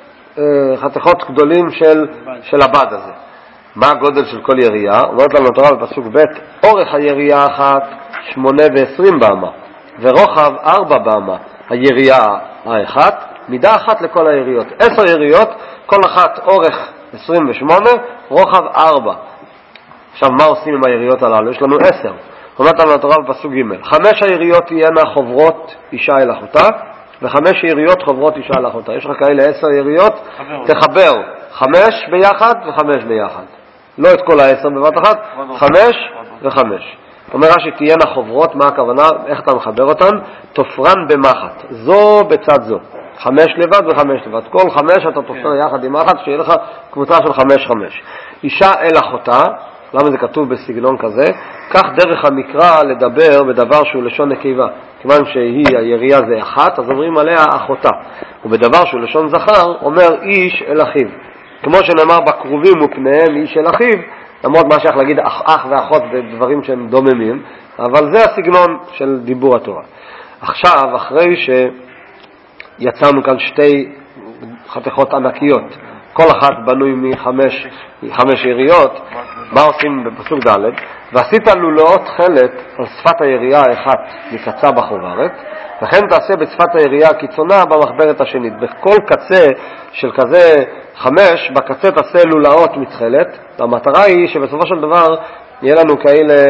חתיכות גדולים של הבד הזה. מה הגודל של כל ירייה? אומרת לנו התורה בפסוק ב', אורך הירייה אחת 8 ו20 באמה, ורוחב 4 באמה. הירייה האחת, מידה אחת לכל היריות. 10 יריות, כל אחת אורך 28, רוחב 4. עכשיו מה עושים עם היריות הללו? יש לנו 10. אומרת לנו התורה בפסוק ג', 5 היריות תהיינה חוברות אישה אל אחותה, ו5 יריות חוברות אישה אל אחותה. יש לך כאלה 10 יריות, תחבר 5 ביחד ו5 ביחד. לא את כל 10 בבת אחת, 5 ו5. אומר רש"י תהיינה חוברות, מה הכוונה? איך אתה מחבר אותן? תופרן במחט, זו בצד זו. 5 לבד ו5 לבד. כל 5 אתה תופר יחד עם מחט, שיהיה לך קבוצה של 5-5. אישה אל אחותה, למה זה כתוב בסגנון כזה? כך דרך המקרא לדבר בדבר שהוא לשון נקבה. כיוון שהיא הירייה זה אחת, אז אומרים עליה אחותה. ובדבר שהוא לשון זכר, אומר איש אל אחיו. כמו שנאמר בקרובים ופניהם איש אל אחיו, למרות מה שייך להגיד אח ואחות בדברים שהם דוממים, אבל זה הסגנון של דיבור התורה. עכשיו, אחרי שיצאנו כאן 2 חתיכות ענקיות, כל אחת בנוי מחמש יריות. מה עושים בפסוק ד'? ועשית לולאות חלת על שפת הירייה האחת מקצה בחוברת, וכן תעשה בשפת הירייה הקיצונה במחברת השנית. בכל קצה של כזה 5, בקצה תעשה לולאות מתחלת. והמטרה היא שבסופו של דבר יהיה לנו כאלה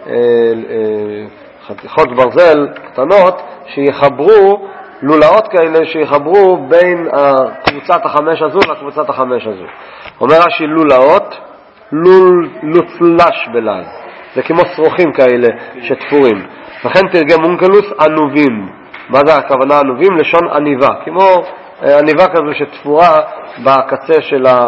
חתיכות ברזל קטנות שיחברו, לולאות כאלה שיחברו בין קבוצת 5 הזו לקבוצת 5 הזו. אומר רש"י לולאות, לוצלש בלעז, זה כמו שרוכים כאלה שתפורים. לכן תרגם אונקלוס ענובים. מה זה הכוונה ענובים? לשון עניבה, כמו עניבה כזו שתפורה בקצה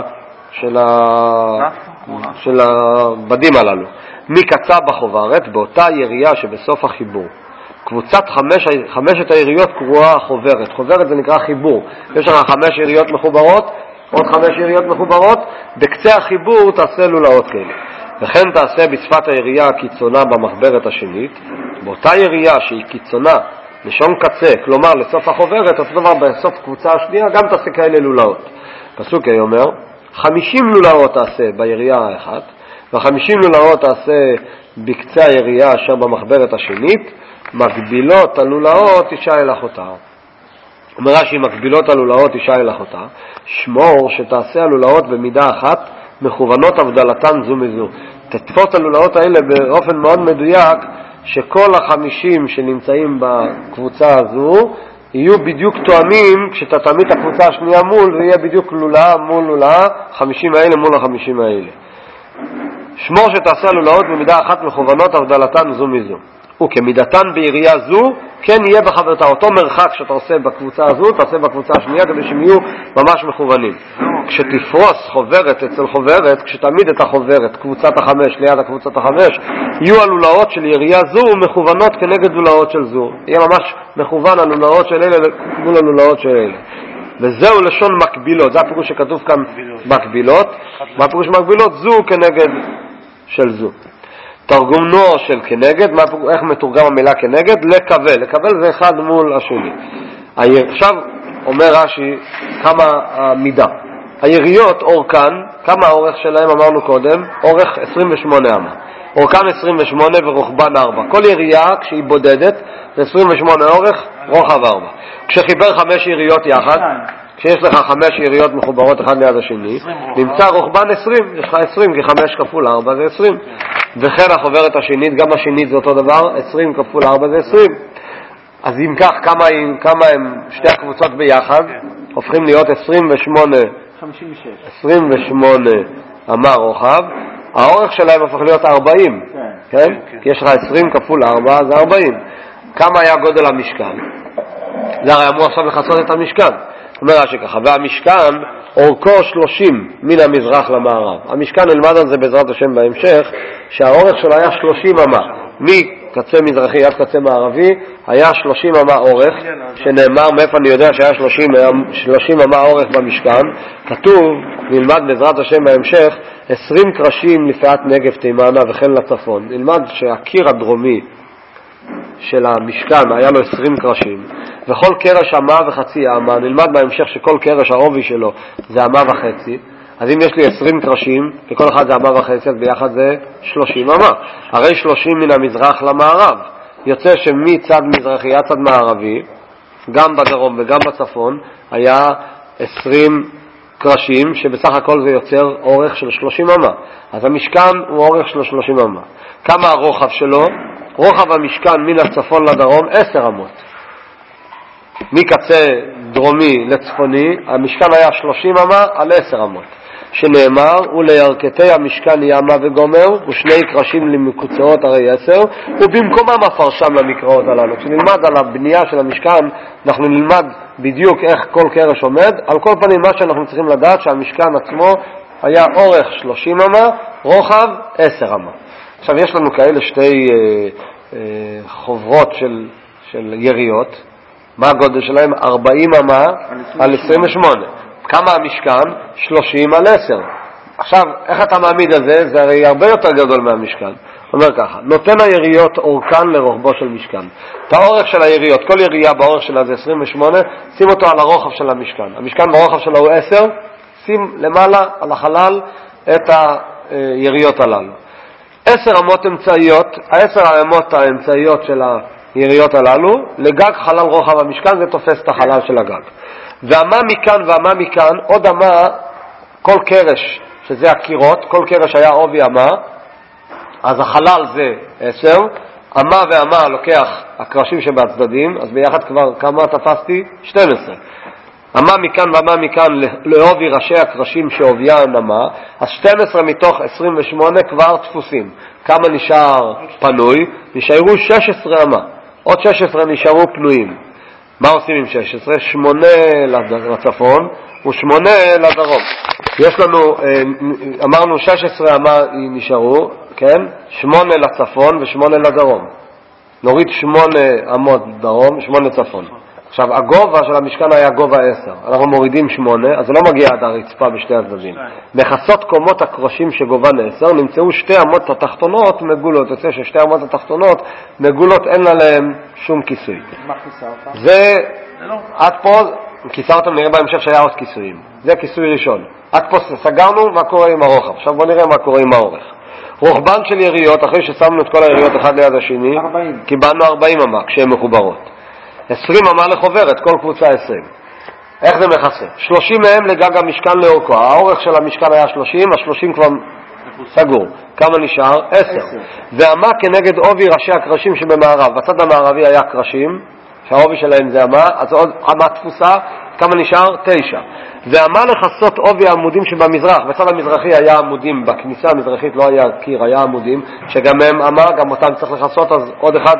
של הבדים הללו. מקצה בחוברת, באותה ירייה שבסוף החיבור. קבוצת 5 היריות קרואה חוברת. חוברת זה נקרא חיבור. יש לך 5 יריות מחוברות, עוד 5 יריות מחוברות, בקצה החיבור תעשה לולאות כאלה. וכן תעשה בשפת הירייה הקיצונה במחברת השנית. באותה ירייה שהיא קיצונה, לשון קצה, כלומר לסוף החוברת, אותו דבר בסוף קבוצה השנייה, גם תעשה כאלה לולאות. פסוק אומר, 50 לולאות תעשה בירייה האחת, ו50 לולאות תעשה בקצה הירייה אשר במחברת השנית, מקבילות הלולאות אישה אל אחותה. אומר רש"י, מקבילות הלולאות אישה אל אחותה, שמור שתעשה הלולאות במידה אחת, מכוונות הבדלתן זו מזו. תתפוס הלולאות האלה באופן מאוד מדויק, שכל 50 שנמצאים בקבוצה הזו יהיו בדיוק תואמים כשאתה תעמיד את הקבוצה השנייה מול, ויהיה בדיוק לולאה מול לולאה, 50 האלה מול ה50 האלה. שמור שתעשה הלולאות במידה אחת, מכוונות הבדלתן זו מזו. וכמידתן בירייה זו, כן יהיה בחברתה. אותו מרחק שאתה עושה בקבוצה הזו, תעשה בקבוצה השנייה, כדי שהם יהיו ממש מכוונים. כשתפרוס חוברת אצל חוברת, כשתעמיד את החוברת, קבוצת 5 ליד הקבוצת 5, יהיו הלולאות של ירייה זו מכוונות כנגד לולאות של זו. יהיה ממש מכוון הלולאות של אלה מול הלולאות של אלה. וזהו לשון מקבילות. זה הפירוש שכתוב כאן מקבילות. מה הפירוש מקבילות? זו כנגד של זו. תרגומנו של כנגד, איך מתורגם המילה כנגד? לקבל. לקבל זה אחד מול השני. עכשיו אומר רש"י כמה המידה. היריות אורכן, כמה האורך שלהם אמרנו קודם? אורך 28 אמה. אורכן 28 ורוחבן 4. כל ירייה כשהיא בודדת זה 28 אורך, רוחב 4. כשחיבר 5 יריות יחד, כשיש לך 5 יריות מחוברות אחד ליד השני, נמצא רוחבן 20, יש לך 20, כי 5 כפול 4 זה 20. וכן החוברת השנית, גם השנית זה אותו דבר, 20 כפול 4 זה 20. אז אם כך, כמה הם שתי הקבוצות ביחד? הופכים להיות 28 אמה רוחב, האורך שלהם הופך להיות 40, כן? כי יש לך 20 כפול 4 זה 40. כמה היה גודל המשכן? זה הרי אמור עכשיו לחסות את המשכן. אומר רש"י ככה, והמשכן אורכו 30 מן המזרח למערב. המשכן נלמד על זה בעזרת השם בהמשך, שהאורך שלו היה 30 אמה. מקצה מזרחי עד קצה מערבי היה 30 אמה אורך, שנאמר, מאיפה אני יודע שהיה 30 אמה אורך במשכן? כתוב, נלמד בעזרת השם בהמשך, 20 קרשים לפאת נגב תימנה וכן לצפון. נלמד שהקיר הדרומי של המשכן היה לו 20 קרשים, וכל קרש אמה וחצי אמה. נלמד בהמשך שכל קרש העובי שלו זה אמה וחצי. אז אם יש לי 20 קרשים וכל אחד זה אמה וחצי, אז ביחד זה 30 אמה. הרי 30 מן המזרח למערב. יוצא שמצד מזרחי עד צד מערבי, גם בדרום וגם בצפון, היה 20 קרשים, שבסך הכל זה יוצר אורך של 30 אמה. אז המשכן הוא אורך של 30 אמה. כמה הרוחב שלו? רוחב המשכן מן הצפון לדרום 10 אמות. מקצה דרומי לצפוני, המשכן היה 30 אמה על 10 אמות. שנאמר, ולירכתי המשכן ימה וגומר, ושני קרשים למקוצרות הרי 10, ובמקומם הפרשם למקראות הללו. כשנלמד על הבנייה של המשכן, אנחנו נלמד בדיוק איך כל קרש עומד. על כל פנים, מה שאנחנו צריכים לדעת, שהמשכן עצמו היה אורך 30 אמה, רוחב 10 אמה. עכשיו יש לנו כאלה שתי חוברות של יריות. מה הגודל שלהם? 40 אמה על 28. כמה המשכן? 30 על 10. עכשיו, איך אתה מעמיד את זה? זה הרי הרבה יותר גדול מהמשכן. אומר ככה, נותן היריות אורכן לרוחבו של משכן. את האורך של היריות, כל ירייה באורך שלה זה 28, שים אותו על הרוחב של המשכן. המשכן ברוחב שלו הוא 10, שים למעלה על החלל את היריות הללו. 10 אמות אמצעיות, 10 האמות האמצעיות של היריות הללו, לגג חלל רוחב המשכן, זה תופס את החלל של הגג. ואמה מכאן ואמה מכאן, עוד אמה, כל קרש, שזה הקירות, כל קרש היה עובי אמה, אז החלל זה 10, אמה ואמה לוקח הקרשים שבהצדדים, אז ביחד כבר כמה תפסתי? 12. אמה מכאן ואמה מכאן לעובי ראשי הקרשים שעוביים אמה, אז 12 מתוך 28 כבר תפוסים. כמה נשאר פנוי? נשארו 16 אמה. עוד 16 נשארו פנויים. מה עושים עם 16? 8 לצפון ו8 לדרום. יש לנו, אמרנו 16 אמה נשארו, כן? 8 לצפון ו8 לדרום. נוריד 8 אמות דרום, 8 צפון. עכשיו, הגובה של המשכן היה גובה 10. אנחנו מורידים 8, אז זה לא מגיע עד הרצפה בשתי הצדדים. מכסות קומות הקרשים שגובן 10, נמצאו 2 אמות התחתונות מגולות. יוצא ש2 אמות התחתונות מגולות, אין עליהן שום כיסוי. מה כיסרת? זה, עד פה, כיסרתם, נראה בהמשך שהיה עוד כיסויים. זה כיסוי ראשון. עד פה סגרנו מה קורה עם הרוחב. עכשיו בוא נראה מה קורה עם האורך. רוחבן של יריות, אחרי ששמנו את כל היריות אחד ליד השני, 40. קיבלנו 40 אמה כשהן מחוברות. 20 אמה לחוברת, כל קבוצה 20. איך זה מכסה? 30 מהם לגג המשכן לאורכו. האורך של המשכן היה 30, ה-30 כבר סגור. כמה נשאר? 10. ואמה כנגד עובי ראשי הקרשים שבמערב. בצד המערבי היה קרשים, שהעובי שלהם זה אמה, אז עוד אמה תפוסה, כמה נשאר? 9. ואמה לחסות עובי העמודים שבמזרח. בצד המזרחי היה עמודים, בכניסה המזרחית לא היה קיר, היה עמודים, שגם הם אמה, גם אותם צריך לחסות, אז עוד אחד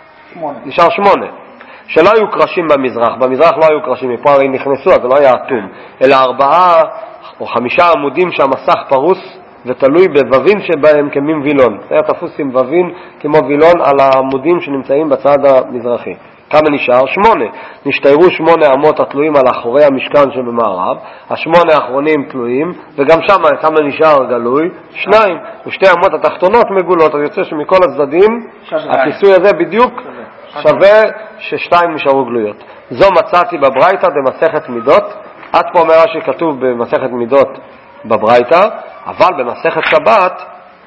8. נשאר 8. שלא היו קרשים במזרח, במזרח לא היו קרשים, מפה הרי נכנסו, אז זה לא היה אטום, אלא 4 או 5 עמודים שהמסך פרוס ותלוי בבבין שבהם כמים וילון. זה היה תפוס עם בבין כמו וילון על העמודים שנמצאים בצד המזרחי. כמה נשאר? 8. נשתיירו 8 אמות התלויים על אחורי המשכן שבמערב, 8 האחרונים תלויים, וגם שם כמה נשאר גלוי? 2. ושתי אמות התחתונות מגולות, אז יוצא שמכל הצדדים הכיסוי הזה בדיוק שווה ש2 נשארו גלויות. זו מצאתי בברייתא במסכת מידות. עד פה אומר שכתוב במסכת מידות בברייתא, אבל במסכת שבת,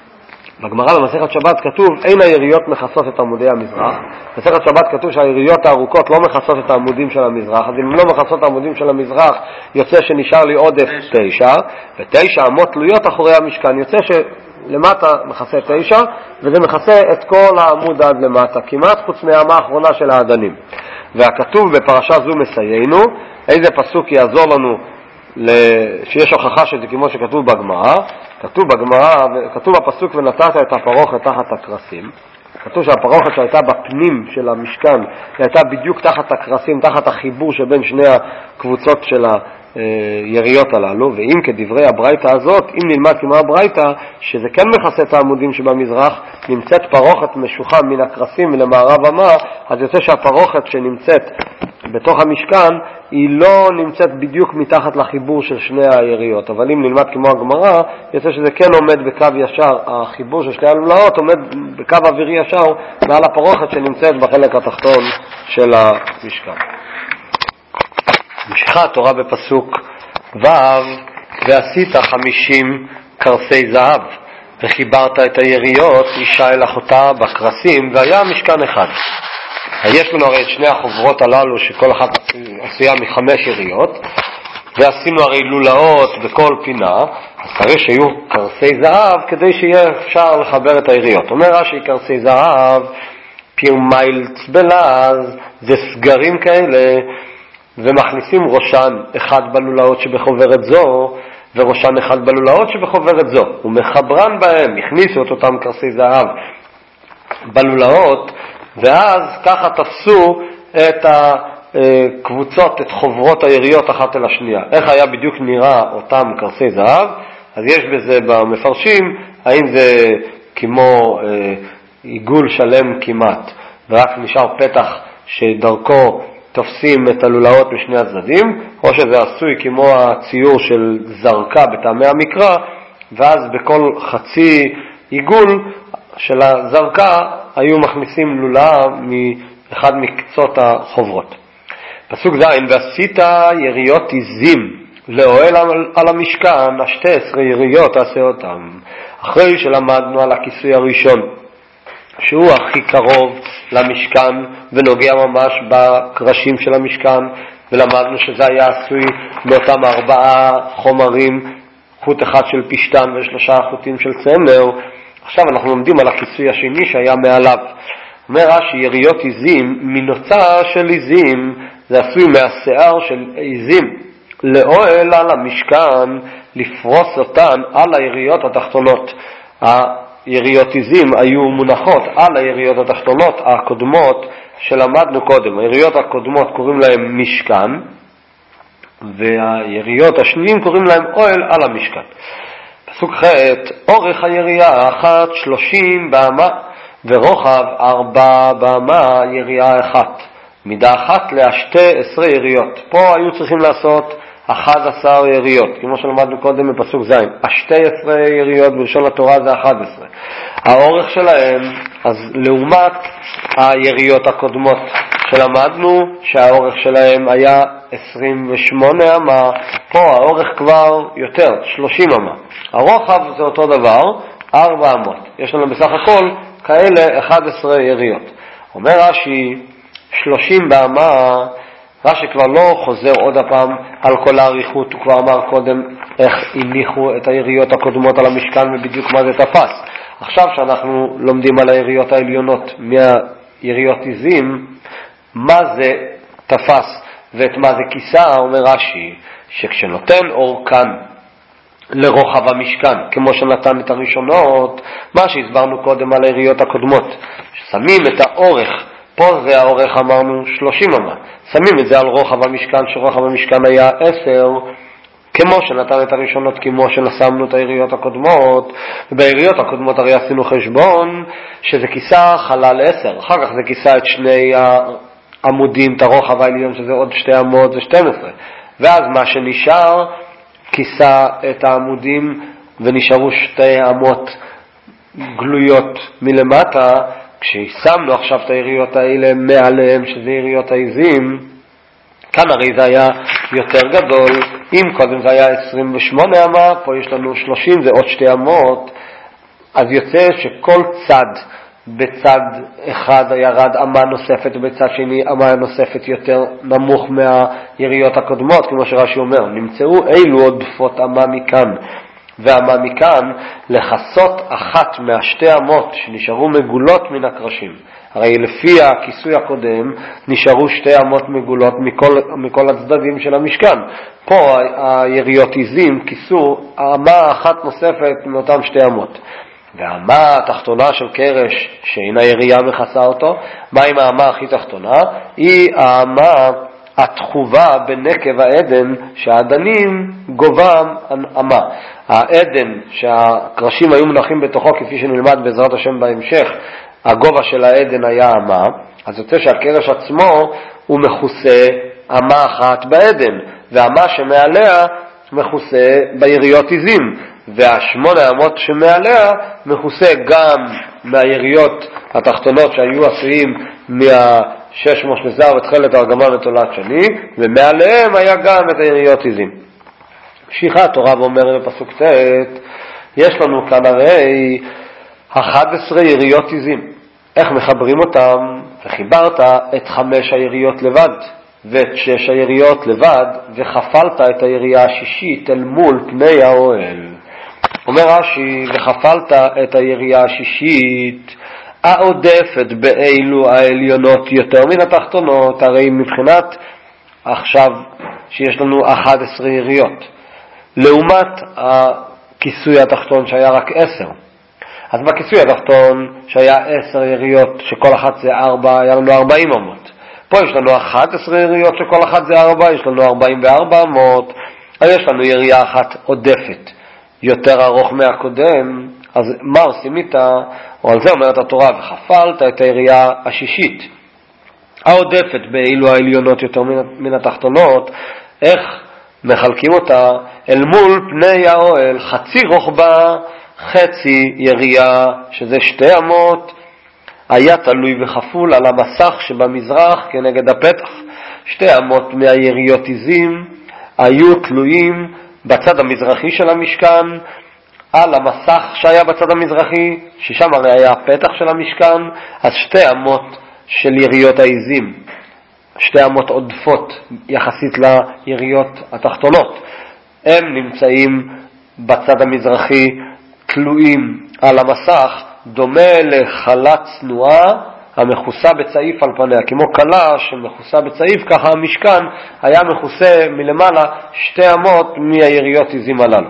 בגמרא במסכת שבת כתוב אין היריות מכסות את עמודי המזרח. במסכת שבת כתוב שהיריות הארוכות לא מכסות את העמודים של המזרח, אז אם לא מכסות את העמודים של המזרח יוצא שנשאר לי עודף 9, ו9 אמות תלויות אחורי המשכן, יוצא למטה מכסה 9, וזה מכסה את כל העמוד עד למטה, כמעט חוץ מהאמה האחרונה של האדנים. והכתוב בפרשה זו מסיינו, איזה פסוק יעזור לנו שיש הוכחה שזה כמו שכתוב בגמרא. כתוב בגמרא, כתוב בפסוק ונתת את הפרוכת תחת הקרסים. כתוב שהפרוכת שהייתה בפנים של המשכן, הייתה בדיוק תחת הקרסים, תחת החיבור שבין שני הקבוצות של היריות הללו. ואם כדברי הברייתא הזאת, אם נלמד כמו הברייתא, שזה כן מכסה את העמודים שבמזרח, נמצאת פרוכת משוחה מן הקרסים ולמערב אמה, אז יוצא שהפרוכת שנמצאת בתוך המשכן היא לא נמצאת בדיוק מתחת לחיבור של שני היריות. אבל אם נלמד כמו הגמרא, יוצא שזה כן עומד בקו ישר, החיבור של שתי הלולאות עומד בקו אווירי ישר מעל הפרוכת שנמצאת בחלק התחתון של המשכן. ממשיכה התורה בפסוק ו' ועשית 50 קרסי זהב וחיברת את היריות אישה אל אחותה בקרסים, והיה משכן אחד. יש לנו הרי את שני החוברות הללו שכל אחת עשויה מ5 יריות, ועשינו הרי לולאות בכל פינה, אז צריך שיהיו קרסי זהב כדי שיהיה אפשר לחבר את היריות. אומר רש"י קרסי זהב פירמיילץ בלז, זה סגרים כאלה, ומכניסים ראשן אחד בלולאות שבחוברת זו וראשן אחד בלולאות שבחוברת זו, ומחברן בהם, הכניסו את אותם קרסי זהב בלולאות, ואז ככה תפסו את הקבוצות, את חוברות היריות אחת אל השנייה. איך היה בדיוק נראה אותם קרסי זהב? אז יש בזה במפרשים, האם זה כמו עיגול שלם כמעט, ורק נשאר פתח שדרכו תופסים את הלולאות משני הצדדים, או שזה עשוי כמו הציור של זרקה בטעמי המקרא, ואז בכל חצי עיגול של הזרקה היו מכניסים לולאה מאחד מקצות החוברות. פסוק ז' ועשית יריות עזים לאוהל על המשכן, 12 יריות תעשה אותם. אחרי שלמדנו על הכיסוי הראשון, שהוא הכי קרוב למשכן ונוגע ממש בקרשים של המשכן, ולמדנו שזה היה עשוי מאותם 4 חומרים, חוט אחד של פשטן ו3 חוטים של צמר. עכשיו אנחנו לומדים על הכיסוי השני שהיה מעליו. אומר רש"י, יריות עזים מנוצה של עזים, זה עשוי מהשיער של עזים, לאוהל על המשכן, לפרוס אותן על היריות התחתונות. היריות עזים היו מונחות על היריות התחתונות הקודמות שלמדנו קודם. היריות הקודמות קוראים להם משכן, והיריות השניים קוראים להם אוהל על המשכן. פסוק ח', אורך הירייה 30 באמה, ורוחב 4 באמה, ירייה 1. מידה 1 ל-12 יריות. פה היו צריכים לעשות 11 יריות, כמו שלמדנו קודם בפסוק ז'. 12 יריות בלשון התורה זה 11. האורך שלהם, אז לעומת היריות הקודמות שלמדנו שהאורך שלהם היה 28 אמה, פה האורך כבר יותר, 30 אמה. הרוחב זה אותו דבר, 4 אמות. יש לנו בסך הכל כאלה 11 יריות. אומר רש"י, 30 באמה, רש"י כבר לא חוזר עוד הפעם על כל האריכות, הוא כבר אמר קודם איך הניחו את היריות הקודמות על המשכן ובדיוק מה זה תפס. עכשיו שאנחנו לומדים על היריות העליונות מהיריות עזים, מה זה תפס ואת מה זה כיסה, אומר רש"י, שכשנותן אורכן לרוחב המשכן, כמו שנתן את הראשונות, מה שהסברנו קודם על היריות הקודמות, ששמים את האורך, פה זה האורך אמרנו 30 אמה, שמים את זה על רוחב המשכן, שרוחב המשכן היה 10, כמו שנתן את הראשונות, כמו ששמנו את היריות הקודמות. וביריות הקודמות הרי עשינו חשבון שזה כיסה חלל 10, אחר כך זה כיסה את שני העמודים, את הרוחב העליון שזה עוד 2 אמות, זה 12, ואז מה שנשאר כיסה את העמודים ונשארו 2 אמות גלויות מלמטה. כששמנו עכשיו את היריות האלה מעליהם, שזה יריות העזים, כאן הרי זה היה יותר גדול. אם קודם זה היה 28 אמה, פה יש לנו 30, זה עוד 2 אמות, אז יוצא שכל צד, בצד אחד ירד אמה נוספת ובצד שני אמה נוספת יותר נמוך מהיריות הקודמות, כמו שרש"י אומר, נמצאו אילו עודפות אמה מכאן ואמה מכאן, לחסות אחת מה2 אמות שנשארו מגולות מן הקרשים. הרי לפי הכיסוי הקודם נשארו 2 אמות מגולות מכל הצדדים של המשכן. פה היריות עזים כיסו אמה אחת נוספת מאותם 2 אמות. והאמה התחתונה של קרש שאינה ירייה מכסה אותו, מה עם האמה הכי תחתונה? היא האמה התחובה בנקב העדן שהעדנים גובם אמה. העדן שהקרשים היו מונחים בתוכו, כפי שנלמד בעזרת השם בהמשך, הגובה של העדן היה אמה, אז יוצא שהקרש עצמו הוא מכוסה אמה אחת בעדן, והאמה שמעליה מכוסה ביריות עזים, וה8 אמות שמעליה מכוסה גם מהיריות התחתונות שהיו עשויים מה6 מושמזר ותחלת ארגמן ותולעת שני, ומעליהם היה גם את היריות עזים. המשיכה התורה ואומרת בפסוק ט', יש לנו כאן הרי 11 יריות עזים. איך מחברים אותם? וחיברת את 5 היריות לבד ואת 6 היריות לבד, וחפלת את הירייה השישית אל מול פני האוהל. אומר רש"י, וחפלת את הירייה השישית העודפת באילו העליונות יותר מן התחתונות. הרי מבחינת עכשיו שיש לנו 11 יריות לעומת הכיסוי התחתון שהיה רק 10, אז בכיסוי התחתון שהיה 10 יריות שכל אחת זה 4, היה לנו 40 אמות. פה יש לנו 11 יריות שכל אחת זה 4, יש לנו 44 אמות. אז יש לנו ירייה אחת עודפת יותר ארוך מהקודם, אז מה עושים איתה? או על זה אומרת התורה, וחפלת את הירייה השישית העודפת באילו העליונות יותר מן התחתונות. איך מחלקים אותה? אל מול פני האוהל, חצי רוחבה חצי ירייה, שזה 2 אמות, היה תלוי וחפול על המסך שבמזרח כנגד הפתח. 2 אמות מהיריות עזים היו תלויים בצד המזרחי של המשכן, על המסך שהיה בצד המזרחי, ששם הרי היה הפתח של המשכן. אז 2 אמות של יריות העזים, 2 אמות עודפות יחסית ליריות התחתונות, הם נמצאים בצד המזרחי, תלויים על המסך, דומה לחלת צנועה המכוסה בצעיף על פניה. כמו קלה שמכוסה בצעיף, ככה המשכן היה מכוסה מלמעלה 2 אמות מהיריות עזים הללו.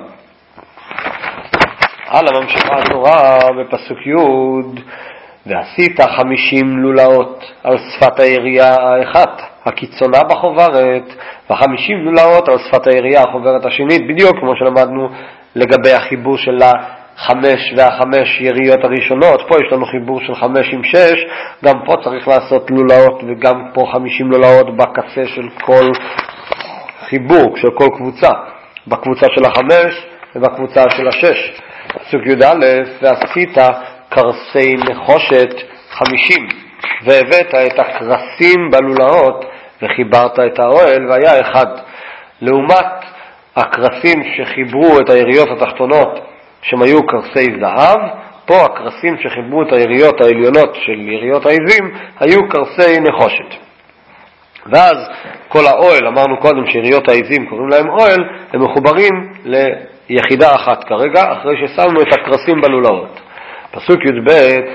הלאה ממשיכה התורה בפסוק י' ועשית 50 לולאות על שפת הירייה האחת הקיצונה בחוברת, ו50 לולאות על שפת הירייה החוברת השנית, בדיוק כמו שלמדנו לגבי החיבור של 5 וה5 יריות הראשונות. פה יש לנו חיבור של 5 עם 6, גם פה צריך לעשות לולאות, וגם פה 50 לולאות בקצה של כל חיבור, של כל קבוצה, בקבוצה של 5 ובקבוצה של 6. פסוק י"א ועשית קרסי נחושת 50, והבאת את הקרסים בלולאות וחיברת את האוהל והיה אחד. לעומת הקרסים שחיברו את היריות התחתונות שהם היו קרסי זהב, פה הקרסים שחיברו את היריות העליונות של יריות העזים היו קרסי נחושת. ואז כל האוהל, אמרנו קודם שיריות העזים קוראים להם אוהל, הם מחוברים ליחידה אחת כרגע, אחרי ששמנו את הקרסים בלולאות. פסוק י"ב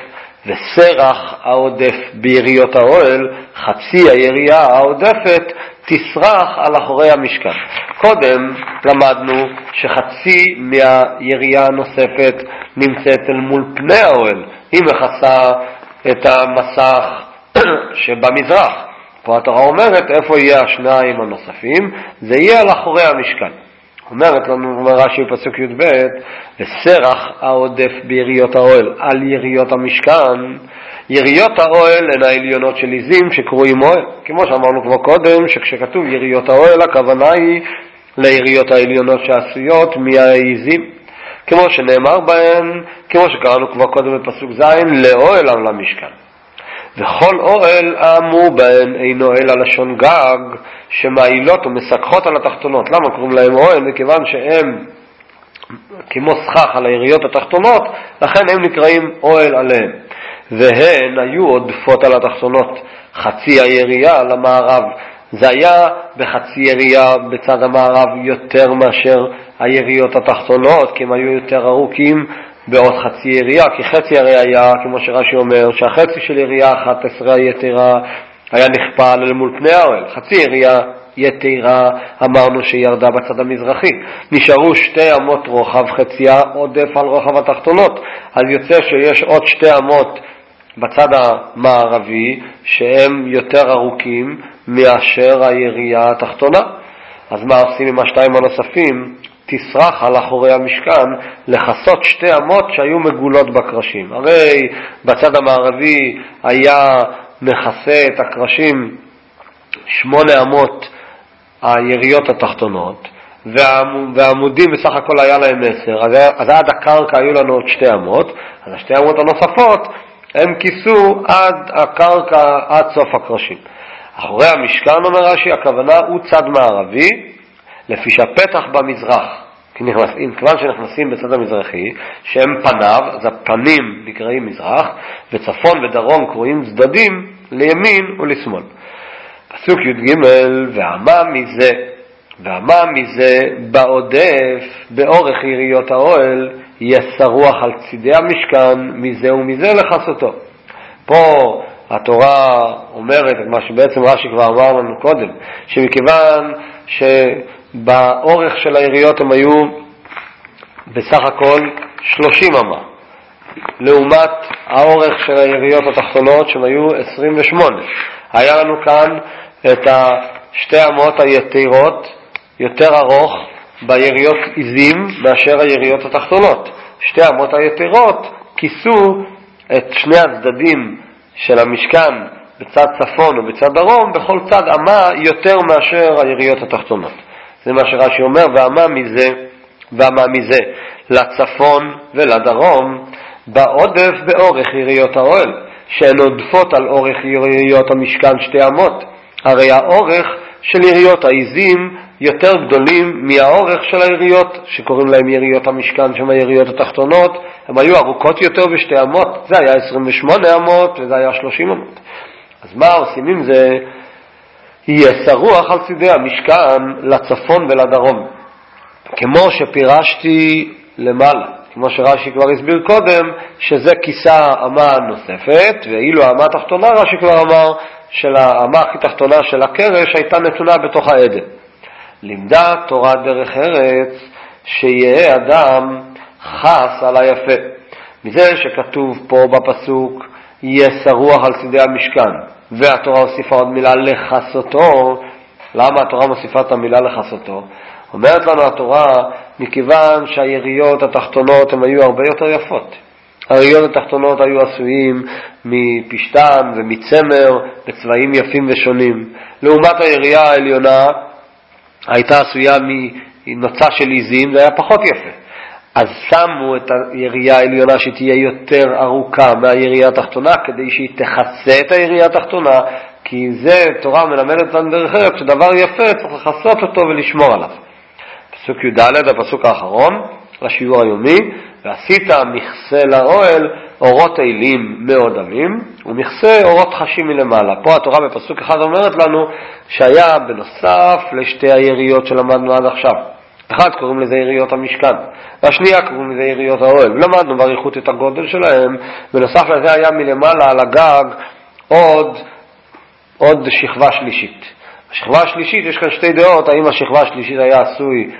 וסרח העודף ביריות האוהל, חצי הירייה העודפת תסרח על אחורי המשכן. קודם למדנו שחצי מהירייה הנוספת נמצאת אל מול פני האוהל, היא מכסה את המסך שבמזרח. פה התורה אומרת איפה יהיה 2 הנוספים, זה יהיה על אחורי המשכן. אומרת לנו רש"י בפסוק י"ב וסרח העודף ביריות האוהל על יריות המשכן. יריות האוהל הן העליונות של עזים שקרויים אוהל, כמו שאמרנו כבר קודם שכשכתוב יריות האוהל הכוונה היא ליריות העליונות שעשויות מהעזים, כמו שנאמר בהן, כמו שקראנו כבר קודם בפסוק ז' לאוהל על המשכן. וכל אוהל האמור בהן אינו אלא לשון גג שמעילות ומסכחות על התחתונות. למה קוראים להם אוהל? מכיוון שהם כמו סכך על היריות התחתונות, לכן הם נקראים אוהל עליהם. והן היו עודפות על התחתונות חצי הירייה למערב. זה היה בחצי ירייה בצד המערב יותר מאשר היריות התחתונות, כי הם היו יותר ארוכים בעוד חצי ירייה, כי חצי הרי היה, כמו שרש"י אומר, שהחצי של ירייה 11 היתרה היה נכפה אל מול פני האוהל. חצי ירייה יתרה אמרנו שירדה בצד המזרחי, נשארו 2 אמות רוחב, חציה עודף על רוחב התחתונות, אז יוצא שיש עוד 2 אמות בצד המערבי שהם יותר ארוכים מאשר הירייה התחתונה. אז מה עושים עם 2 הנוספים? תסרח על אחורי המשכן לחסות 2 אמות שהיו מגולות בקרשים. הרי בצד המערבי היה מכסה את הקרשים 8 אמות היריות התחתונות, והעמודים בסך הכל היה להם 10, אז עד הקרקע היו לנו עוד 2 אמות, אז 2 אמות הנוספות הם כיסו עד הקרקע, עד סוף הקרשים. אחורי המשכן, אומר רש"י, הכוונה הוא צד מערבי, לפי שהפתח במזרח, כיוון שנכנסים בצד המזרחי, שהם פניו, אז הפנים נקראים מזרח, וצפון ודרום קרואים צדדים לימין ולשמאל. פסוק י"ג ועמה מזה בעודף באורך יריות האוהל יסרוח על צידי המשכן מזה ומזה לחסותו. פה התורה אומרת את מה שבעצם רש"י כבר אמר לנו קודם, שמכיוון שבאורך של היריות הם היו בסך הכל 30 אמה, לעומת האורך של היריות התחתונות שהם היו 28. היה לנו כאן את 2 אמות היתרות יותר ארוך ביריות עזים מאשר היריות התחתונות. 2 אמות היתרות כיסו את 2 הצדדים של המשכן בצד צפון ובצד דרום, בכל צד אמה יותר מאשר היריות התחתונות. זה מה שרש"י אומר, ואמה מזה לצפון ולדרום בעודף באורך יריות האוהל, שהן עודפות על אורך יריות המשכן 2 אמות. הרי האורך של יריות העזים יותר גדולים מהאורך של היריות, שקוראים להם יריות המשכן, שם היריות התחתונות, הם היו ארוכות יותר בשתי אמות, זה היה 28 אמות וזה היה 30 אמות. אז מה עושים עם זה? ייסע רוח על צידי המשכן לצפון ולדרום, כמו שפירשתי למעלה, כמו שרש"י כבר הסביר קודם, שזה כיסה אמה נוספת, ואילו האמה התחתונה, רש"י כבר אמר, של האמה הכי תחתונה של הקרש הייתה נתונה בתוך העדן. לימדה תורה דרך ארץ שיהיה אדם חס על היפה, מזה שכתוב פה בפסוק ייסע רוח על צידי המשכן, והתורה הוסיפה עוד מילה לחסותו. למה התורה מוסיפה את המילה לחסותו? אומרת לנו התורה, מכיוון שהיריות התחתונות הן היו הרבה יותר יפות. היריות התחתונות היו עשויים מפשטן ומצמר בצבעים יפים ושונים, לעומת הירייה העליונה הייתה עשויה מנוצה של עיזים, זה היה פחות יפה. אז שמו את הירייה העליונה שתהיה יותר ארוכה מהירייה התחתונה, כדי שהיא תחסה את הירייה התחתונה, כי זה תורה מלמדת לנו דרך ארץ, שדבר יפה צריך לחסות אותו ולשמור עליו. פסוק י"ד, הפסוק האחרון לשיעור היומי, ועשית מכסה לאוהל אורות אילים מעודמים ומכסה אורות חשים מלמעלה. פה התורה בפסוק אחד אומרת לנו שהיה בנוסף לשתי היריות שלמדנו עד עכשיו. אחד קוראים לזה יריות המשכן, והשנייה קוראים לזה יריות האוהל. למדנו בעריכות את הגודל שלהם. בנוסף לזה היה מלמעלה על הגג עוד שכבה שלישית. השכבה השלישית, יש כאן שתי דעות, האם השכבה השלישית היה עשוי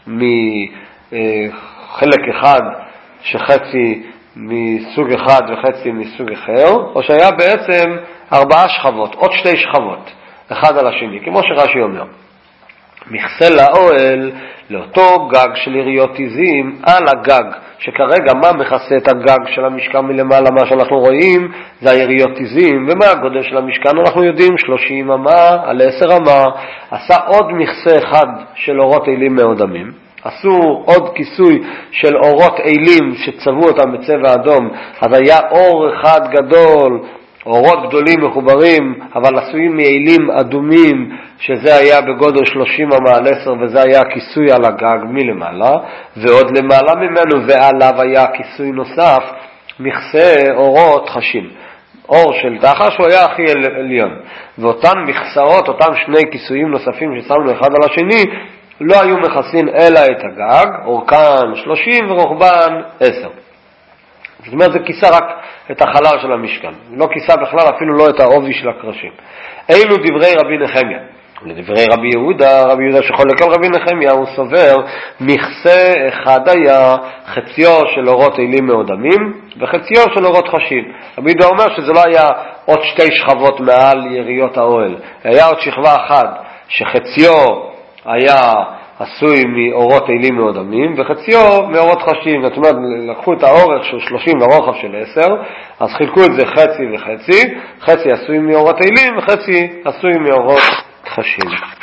מחלק אחד שחצי מסוג אחד וחצי מסוג אחר, או שהיה בעצם 4 שכבות, עוד 2 שכבות, אחד על השני, כמו שרש"י אומר. מכסה לאוהל, לאותו גג של יריות עיזים, על הגג, שכרגע מה מכסה את הגג של המשכן מלמעלה? מה שאנחנו רואים זה היריות עיזים, ומה הגודל של המשכן אנחנו יודעים, 30 אמה על 10 אמה. עשה עוד מכסה אחד של אורות אילים מעודמים, עשו עוד כיסוי של אורות אילים שצבעו אותם בצבע אדום, אז היה אור אחד גדול, אורות גדולים מחוברים, אבל עשויים מאילים אדומים, שזה היה בגודל 30 אמה על 10, וזה היה כיסוי על הגג מלמעלה, ועוד למעלה ממנו ועליו היה כיסוי נוסף, מכסה אורות חשים. אור של דחש הוא היה הכי עליון, ואותן מכסאות, אותם 2 כיסויים נוספים ששמנו אחד על השני, לא היו מכסים אלא את הגג, אורכן 30 ורוחבן 10. זאת אומרת, זה כיסה רק את החלל של המשכן, לא כיסה בכלל אפילו לא את העובי של הקרשים. אילו דברי רבי נחמיה. לדברי רבי יהודה שחולק על רבי נחמיה, הוא סובר מכסה אחד היה חציו של אורות אילים מעודמים וחציו של אורות חשים. רבי יהודה אומר שזה לא היה עוד 2 שכבות מעל יריות האוהל, היה עוד שכבה אחת שחציו היה עשוי מאורות אילים מעודמים וחציו מאורות חשים. זאת אומרת, לקחו את האורך של 30 והרוחב של 10, אז חילקו את זה חצי וחצי, חצי עשוי מאורות אילים וחצי עשוי מאורות חשים.